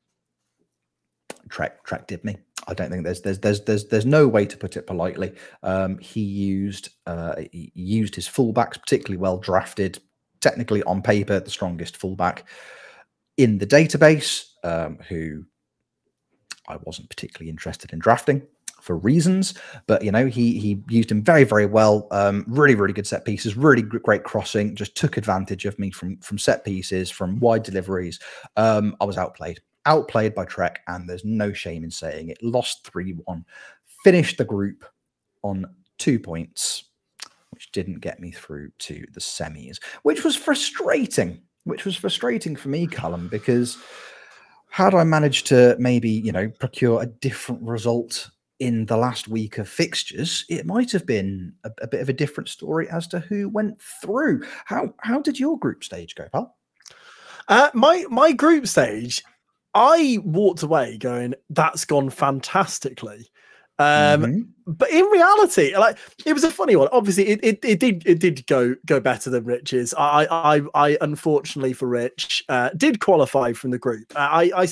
Trek did me. I don't think there's no way to put it politely. He used his fullbacks particularly well drafted. Technically, on paper, the strongest fullback in the database, who I wasn't particularly interested in drafting for reasons, but he used him very, very well. Really, really good set pieces, really great crossing. Just took advantage of me from set pieces, from wide deliveries. I was outplayed by Trek, and there's no shame in saying it. Lost 3-1, finished the group on 2 points, which didn't get me through to the semis, which was frustrating. For me, Callum, because had I managed to maybe, procure a different result in the last week of fixtures, it might have been a bit of a different story as to who went through. How did your group stage go, pal? My group stage, I walked away going, that's gone fantastically. But in reality, like, it was a funny one. Obviously, it did go better than Rich's. I unfortunately for Rich did qualify from the group. I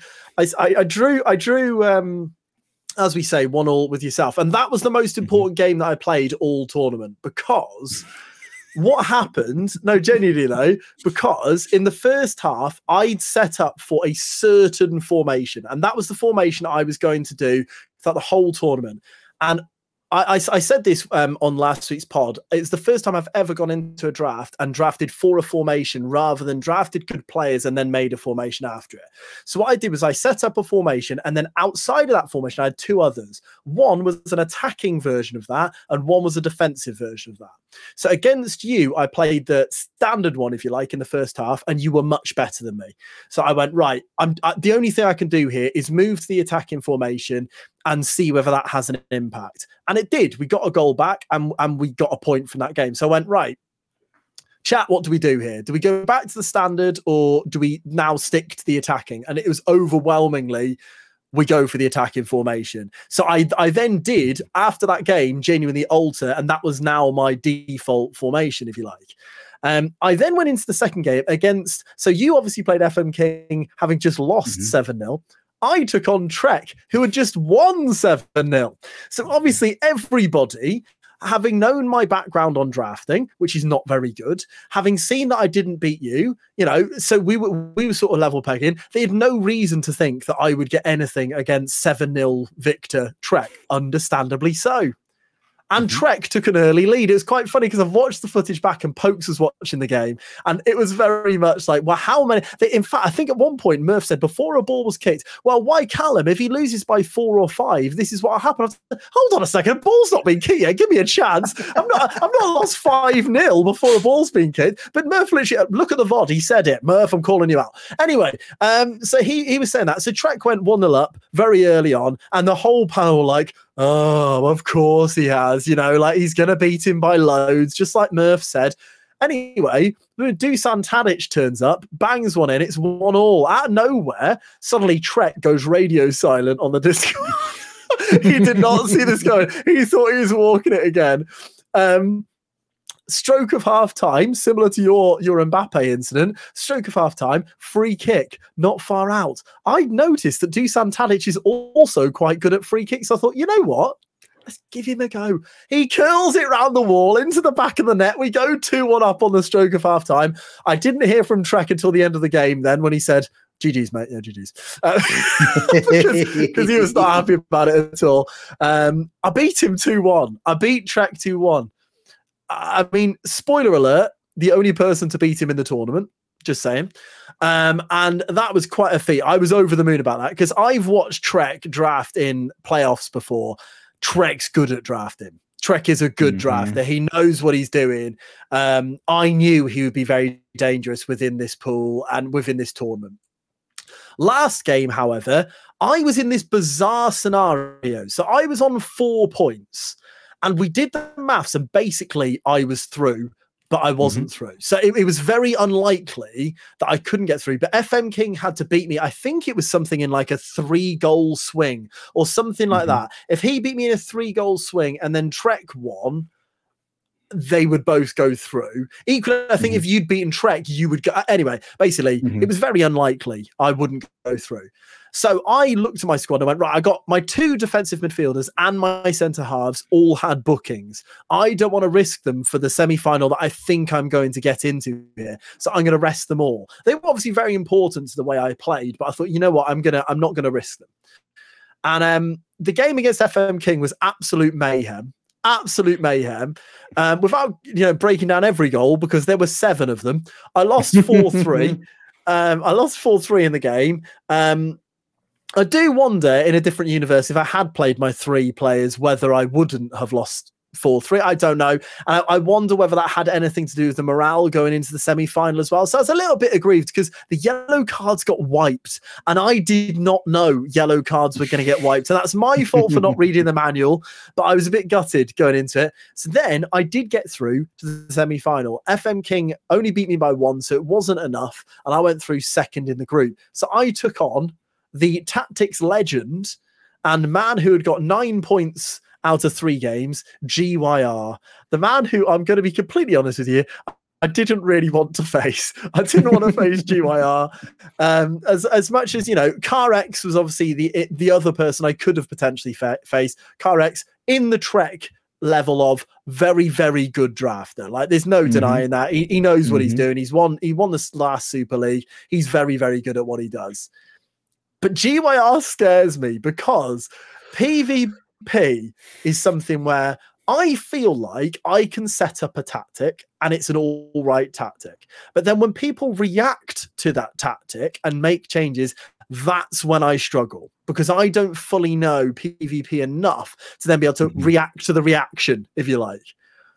drew as we say, 1-1 with yourself, and that was the most important game that I played all tournament, because what happened, no, genuinely though, because in the first half, I'd set up for a certain formation, and that was the formation I was going to do throughout the whole tournament. And I said this on last week's pod. It's the first time I've ever gone into a draft and drafted for a formation rather than drafted good players and then made a formation after it. So what I did was I set up a formation, and then outside of that formation, I had 2 others. One was an attacking version of that, and one was a defensive version of that. So against you, I played the standard one, if you like, in the first half, and you were much better than me. So I went, right, the only thing I can do here is move to the attacking formation and see whether that has an impact. And it did. We got a goal back, and we got a point from that game. So I went, right, chat, what do we do here? Do we go back to the standard, or do we now stick to the attacking? And it was overwhelmingly, we go for the attacking formation. So I then did, after that game, genuinely alter, and that was now my default formation, if you like. I then went into the second game against, so you obviously played FM King, having just lost 7-0. I took on Trek, who had just won 7-0. So obviously everybody, having known my background on drafting, which is not very good, having seen that I didn't beat you, so we were sort of level pegging. They had no reason to think that I would get anything against 7-0 victor Trek, understandably so. And Trek took an early lead. It was quite funny because I've watched the footage back, and Pokes was watching the game, and it was very much like, well, how many? In fact, I think at one point Murph said before a ball was kicked, well, why Callum? If he loses by 4 or 5, this is what happened. Hold on a second, ball's not been kicked yet. Give me a chance. I've not lost 5-0 before a ball's been kicked. But Murph literally, look at the VOD. He said it. Murph, I'm calling you out. Anyway, so he was saying that. So Trek went 1-0 up very early on, and the whole panel were like, oh, of course he has, like he's going to beat him by loads, just like Murph said. Anyway, Dusan Tadic turns up, bangs one in, it's 1-1. Out of nowhere, suddenly Trek goes radio silent on the Discord. He did not see this going. He thought he was walking it again. Stroke of half time, similar to your Mbappe incident. Stroke of half time, free kick, not far out. I noticed that Dusan Tadic is also quite good at free kicks. I thought, you know what? Let's give him a go. He curls it round the wall into the back of the net. We go 2-1 up on the stroke of half time. I didn't hear from Trek until the end of the game then, when he said, GG's, mate. Yeah, GG's. Because he was not happy about it at all. I beat him 2-1. I beat Trek 2-1. I mean, spoiler alert, the only person to beat him in the tournament, just saying. And that was quite a feat. I was over the moon about that, because I've watched Trek draft in playoffs before. Trek's good at drafting. Trek is a good drafter. He knows what he's doing. I knew he would be very dangerous within this pool and within this tournament. Last game, however, I was in this bizarre scenario. So I was on 4 points and we did the maths and basically I was through, but I wasn't through. So it was very unlikely that I couldn't get through. But FM King had to beat me. I think it was something in like a 3-goal swing or something like that. If he beat me in a 3-goal swing and then Trek won, they would both go through. Equally, I think if you'd beaten Trek, you would go. Anyway, basically, it was very unlikely I wouldn't go through. So I looked at my squad and went, right, I got my 2 defensive midfielders and my centre halves all had bookings. I don't want to risk them for the semi-final that I think I'm going to get into here. So I'm going to rest them all. They were obviously very important to the way I played, but I thought, you know what, I'm not going to risk them. And the game against FM King was absolute mayhem. Absolute mayhem, without breaking down every goal because there were 7 of them. I lost 4-3. I lost 4-3 in the game. I do wonder in a different universe if I had played my 3 players whether I wouldn't have lost 4-3. I don't know. And I wonder whether that had anything to do with the morale going into the semi-final as well. So I was a little bit aggrieved because the yellow cards got wiped and I did not know yellow cards were going to get wiped. And that's my fault for not reading the manual, but I was a bit gutted going into it. So then I did get through to the semi-final. FM King only beat me by 1, so it wasn't enough. And I went through second in the group. So I took on the tactics legend and man who had got 9 points out of 3 games, GYR. The man who, I'm going to be completely honest with you, I didn't really want to face. I didn't want to face GYR. As much as, CarX was obviously the other person I could have potentially faced. CarX in the Trek level of very, very good drafter. Like there's no denying that. He knows what he's doing. He won the last Super League. He's very, very good at what he does. But GYR scares me because PvP is something where I feel like I can set up a tactic and it's an all right tactic. But then when people react to that tactic and make changes, that's when I struggle because I don't fully know PvP enough to then be able to react to the reaction, if you like.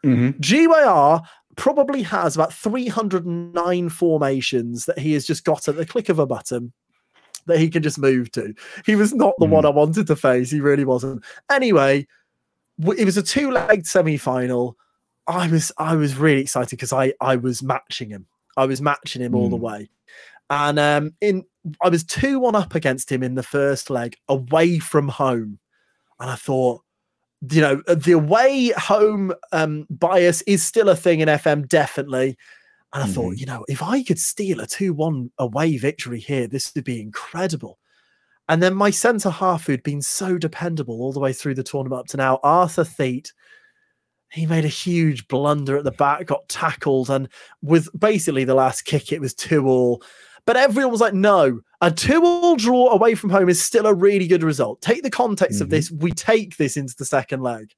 GYR probably has about 309 formations that he has just got at the click of a button that he can just move to. He was not the one I wanted to face. He really wasn't. Anyway, it was a 2-legged semi-final. I was really excited because I was matching him. I was matching him all the way. And I was 2-1 up against him in the first leg away from home. And I thought, the away home bias is still a thing in FM, definitely. And I thought, if I could steal a 2-1 away victory here, this would be incredible. And then my centre half who'd been so dependable all the way through the tournament up to now, Arthur Theet, he made a huge blunder at the back, got tackled, and with basically the last kick, it was 2-2. But everyone was like, no, a 2-2 draw away from home is still a really good result. Take the context of this. We take this into the second leg.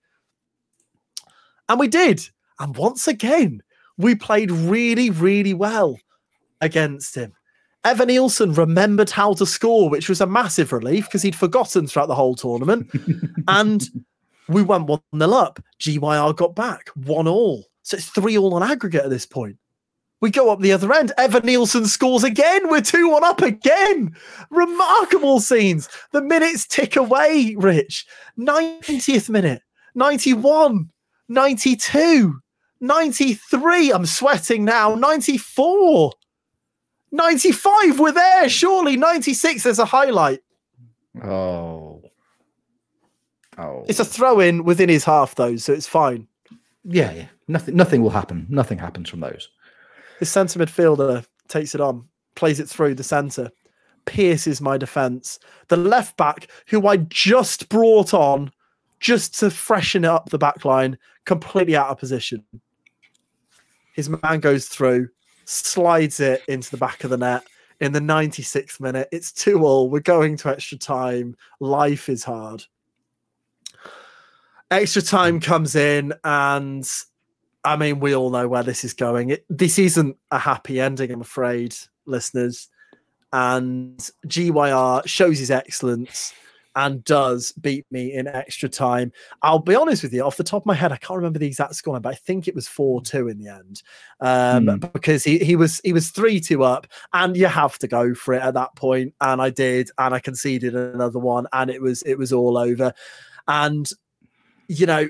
And we did. And once again, we played really, really well against him. Evan Nielsen remembered how to score, which was a massive relief because he'd forgotten throughout the whole tournament. And we went 1-0 up. GYR got back 1-1. So it's 3-3 on aggregate at this point. We go up the other end. Evan Nielsen scores again. We're 2-1 up again. Remarkable scenes. The minutes tick away, Rich. 90th minute, 91, 92. 93, I'm sweating now. 94, 95, we're there. Surely 96, there's a highlight. Oh. It's a throw in within his half, though, so it's fine. Yeah. Nothing will happen. Nothing happens from those. The centre midfielder takes it on, plays it through the centre, pierces my defence. The left back, who I just brought on just to freshen up the back line, completely out of position. His man goes through, slides it into the back of the net in the 96th minute. It's 2-2. We're going to extra time. Life is hard. Extra time comes in, and I mean, we all know where this is going. This isn't a happy ending, I'm afraid, listeners. And GYR shows his excellence. and does beat me in extra time. I'll be honest with you, off the top of my head, I can't remember the exact score, but I think it was 4-2 in the end, because he was 3-2 up, and you have to go for it at that point, and I did, and I conceded another one, and it was all over. And you know,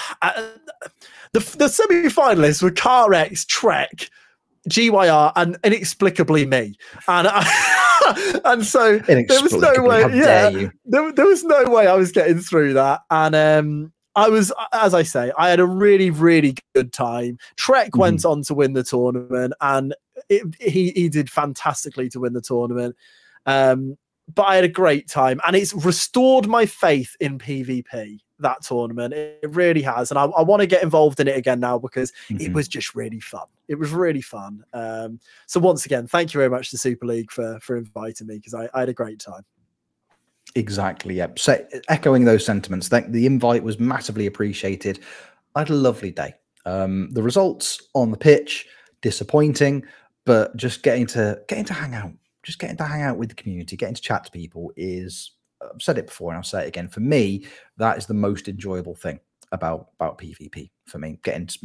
the semi-finalists were CarX, Trek, GYR, and inexplicably me, and and so there was no way. There was no way I was getting through that, and I was, as I say, I had a really, really good time. Trek went on to win the tournament, and he did fantastically to win the tournament. But I had a great time, and it's restored my faith in PvP, that tournament. It really has. And I want to get involved in it again now, because it was just really fun. It was really fun. So once again, thank you very much to Super League for inviting me, because I had a great time. Exactly. Yeah. So echoing those sentiments, the invite was massively appreciated. I had a lovely day. The results on the pitch, disappointing, but just getting to hang out. Just getting to hang out with the community, getting to chat to people is, I've said it before and I'll say it again, for me, that is the most enjoyable thing about PvP for me.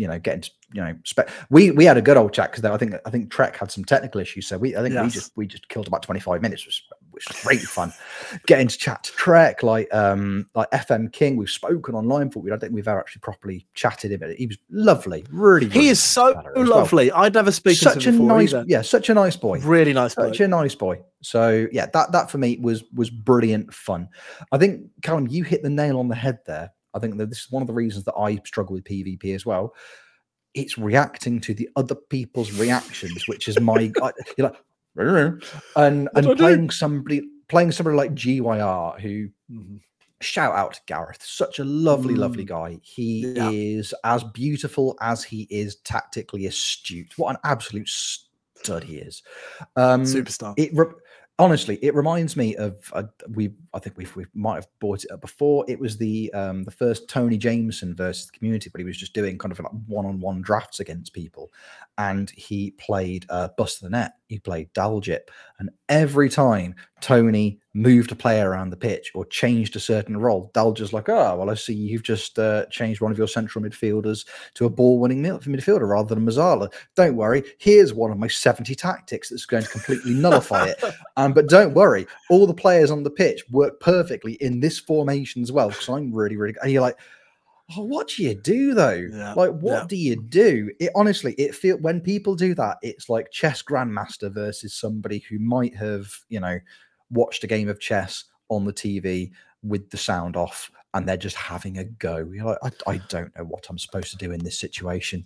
We had a good old chat, because I think Trek had some technical issues, so we just killed about 25 minutes, which was great fun. Getting to chat to Trek, like FM King, we've spoken online, but I don't think we've ever actually properly chatted him. He was lovely, really. He is so lovely. I'd never spoken to him before either. Such a nice boy, really nice boy. Such a nice boy. So yeah, that for me was brilliant fun. I think, Callum, you hit the nail on the head there. I think that this is one of the reasons that I struggle with PvP as well. It's reacting to the other people's reactions, which is my you're like, and playing somebody like GYR, who shout out to Gareth, such a lovely guy. He is as beautiful as he is tactically astute. What an absolute stud he is. Superstar. Honestly, it reminds me of I think we might have brought it up before. It was the first Tony Jameson versus the community, but he was just doing kind of like one-on-one drafts against people, and he played Bust the Net. He played Daljit, and every time Tony moved a player around the pitch or changed a certain role, Daljit's like, "Oh, well, I see you've just changed one of your central midfielders to a ball-winning midfielder rather than Mazzala. Don't worry, here's one of my 70 tactics that's going to completely nullify it. But don't worry, all the players on the pitch work perfectly in this formation as well, because I'm really, really good." And you're like, oh, what do you do though? What do you do? It honestly, when people do that, it's like chess grandmaster versus somebody who might have, watched a game of chess on the TV with the sound off, and they're just having a go. You're like, I don't know what I'm supposed to do in this situation.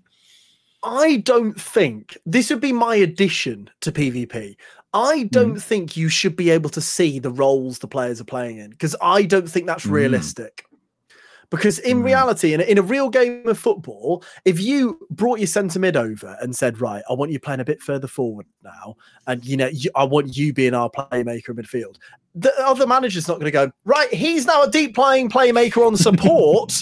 I don't think this would be my addition to PvP. I don't think you should be able to see the roles the players are playing in, because I don't think that's realistic. Because in reality, in a real game of football, if you brought your centre mid over and said, right, I want you playing a bit further forward now, and I want you being our playmaker in midfield, the other manager's not going to go, right, he's now a deep playing playmaker on support.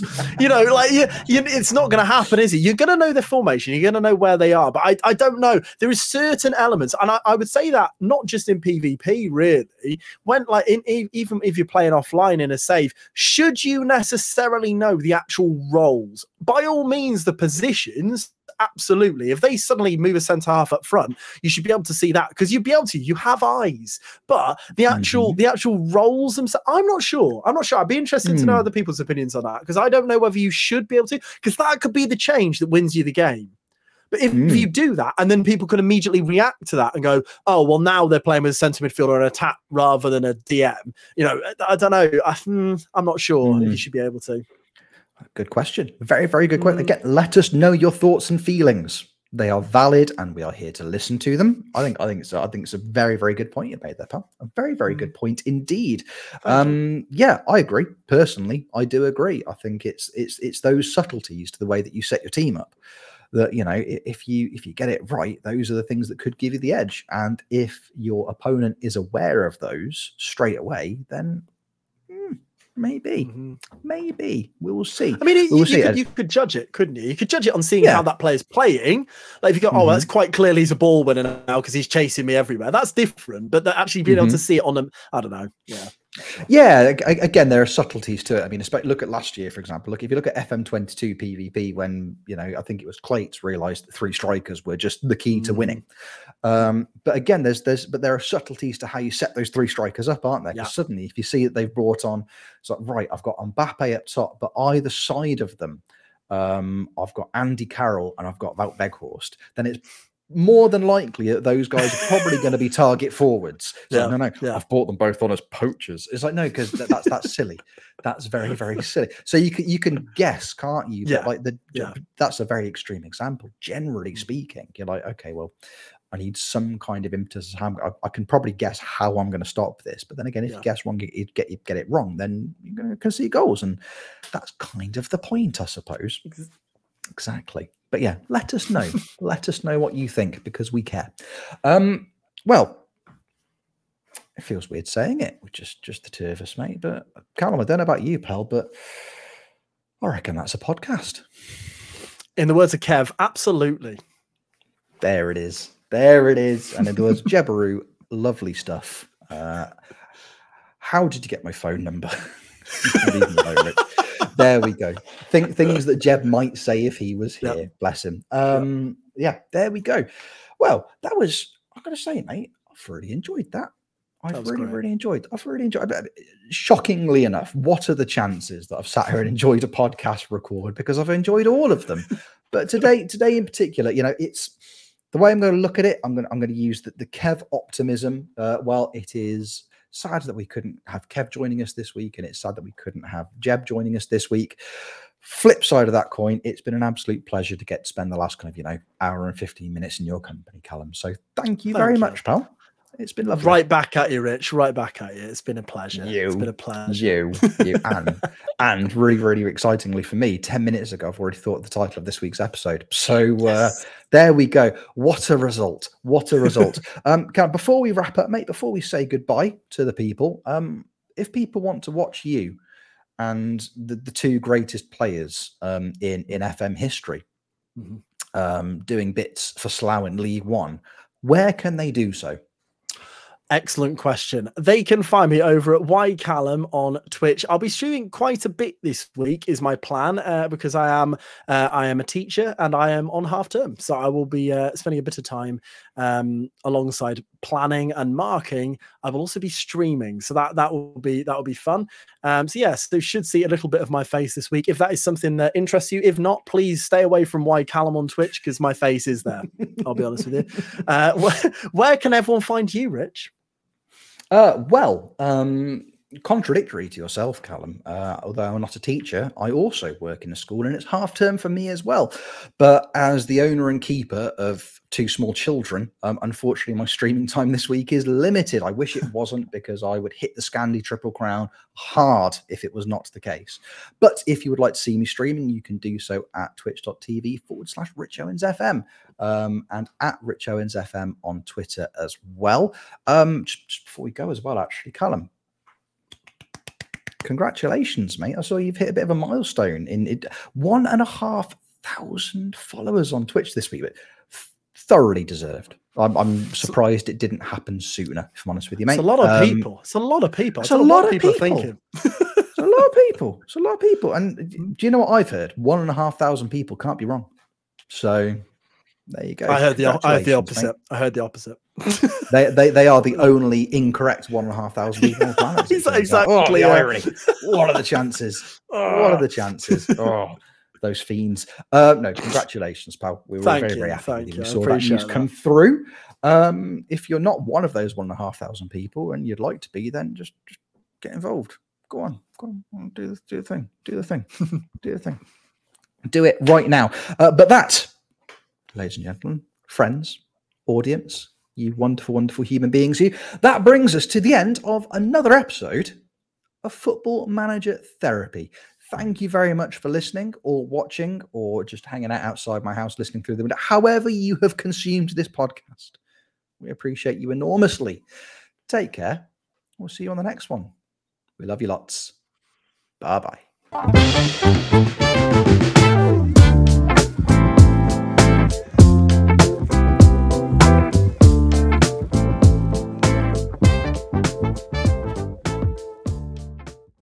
It's not going to happen, is it? You're going to know their formation, you're going to know where they are. But I don't know. There is certain elements, and I would say that not just in PvP, really. When even if you're playing offline in a save, should you necessarily know the actual roles? By all means, the positions. Absolutely. If they suddenly move a centre half up front, you should be able to see that, because you'd be able to. You have eyes, but the actual roles themselves, I'm not sure. I'd be interested to know other people's opinions on that, because I don't know whether you should be able to, because that could be the change that wins you the game. But if you do that, and then people can immediately react to that and go, oh, well, now they're playing with a centre midfielder and attack rather than a DM. I don't know. I'm not sure if you should be able to. Good question. Very, very good question. Again, let us know your thoughts and feelings. They are valid, and we are here to listen to them. I think it's a very, very good point you made there, pal. A very, very good point indeed. Yeah, I agree. Personally, I do agree. I think it's those subtleties to the way that you set your team up that, if you get it right, those are the things that could give you the edge. And if your opponent is aware of those straight away, then maybe we'll see. I mean, you could judge it, couldn't you? You could judge it on seeing how that player's playing. Like if you go, oh, that's quite clearly he's a ball winner now because he's chasing me everywhere. That's different. But actually being able to see it on them, I don't know. Yeah. Yeah, again, there are subtleties to it. I mean, look at last year, for example. Look, if you look at FM22 PvP, when I think it was Clates realised that 3 strikers were just the key to winning. But again, there are subtleties to how you set those 3 strikers up, aren't there? Because suddenly, if you see that they've brought on, it's like, right, I've got Mbappe up top, but either side of them, I've got Andy Carroll and I've got Wout Weghorst, then it's more than likely that those guys are probably going to be target forwards. So I've brought them both on as poachers. It's like, no, because that's silly. That's very, very silly. So you can guess, can't you? That, like that's a very extreme example. Generally speaking, you're like, okay, well, I need some kind of impetus. I can probably guess how I'm going to stop this. But then again, if you guess wrong, you get it wrong, then you're going to concede goals, and that's kind of the point, I suppose. Exactly. But yeah, let us know. Let us know what you think, because we care. Well, it feels weird saying it with just the 2 of us, mate. But Callum, I don't know about you, pal, but I reckon that's a podcast. In the words of Kev, absolutely. There it is. There it is. And in the words of Jebaru, lovely stuff. How did you get my phone number? There we go. Things that Jeb might say if he was here. Yep. Bless him. Yeah, there we go. Well, that was, I've got to say, mate, I've really enjoyed that. I've really enjoyed. Shockingly enough, what are the chances that I've sat here and enjoyed a podcast record? Because I've enjoyed all of them. But today in particular, it's the way I'm going to look at it. I'm going to use the Kev optimism. Well, it is sad that we couldn't have Kev joining us this week, and it's sad that we couldn't have Jeb joining us this week. Flip side of that coin, it's been an absolute pleasure to get to spend the last kind of hour and 15 minutes in your company, Callum. So thank you very much, pal. It's been lovely. Right back at you, Rich. Right back at you. It's been a pleasure. It's been a pleasure. And really, really excitingly for me, 10 minutes ago, I've already thought of the title of this week's episode. So there we go. What a result. What a result. Before we wrap up, mate, before we say goodbye to the people, if people want to watch you and the 2 greatest players in FM history doing bits for Slough in League One, where can they do so? Excellent question. They can find me over at YCallum on Twitch. I'll be streaming quite a bit this week, is my plan, because I am a teacher and I am on half term. So I will be spending a bit of time alongside planning and marking. I will also be streaming, so that will be fun. So yes, they should see a little bit of my face this week. If that is something that interests you, if not, please stay away from YCallum on Twitch, because my face is there. I'll be honest with you. Where can everyone find you, Rich? Contradictory to yourself, Callum, although I'm not a teacher, I also work in a school, and it's half term for me as well. But as the owner and keeper of 2 small children, unfortunately, my streaming time this week is limited. I wish it wasn't, because I would hit the Scandi Triple Crown hard if it was not the case. But if you would like to see me streaming, you can do so at twitch.tv/RichOwensFM. And at Rich Owens FM on Twitter as well. Just before we go as well, actually, Callum, congratulations, mate. I saw you've hit a bit of a milestone in 1,500 followers on Twitch this week, but thoroughly deserved. I'm surprised it didn't happen sooner, if I'm honest with you, mate. It's a lot of people. It's a lot of people. It's a lot of people thinking. It's a lot of people. It's a lot of people. And do you know what I've heard? 1,500 people can't be wrong. So there you go. I heard the opposite. Mate. I heard the opposite. They are the only incorrect 1,500 people on the planet. Exactly. The irony. What are the chances? What are the chances? Oh, those fiends. No, congratulations, pal. We were very, very happy with you. We saw that news come through. If you're not one of those 1,500 people and you'd like to be, then just get involved. Go on. Do the thing. Do the thing. Do the thing. Do it right now. But that, ladies and gentlemen, friends, audience, you wonderful, wonderful human beings, that brings us to the end of another episode of Football Manager Therapy. Thank you very much for listening or watching or just hanging out outside my house listening through the window. However you have consumed this podcast, we appreciate you enormously. Take care. We'll see you on the next one. We love you lots. Bye-bye.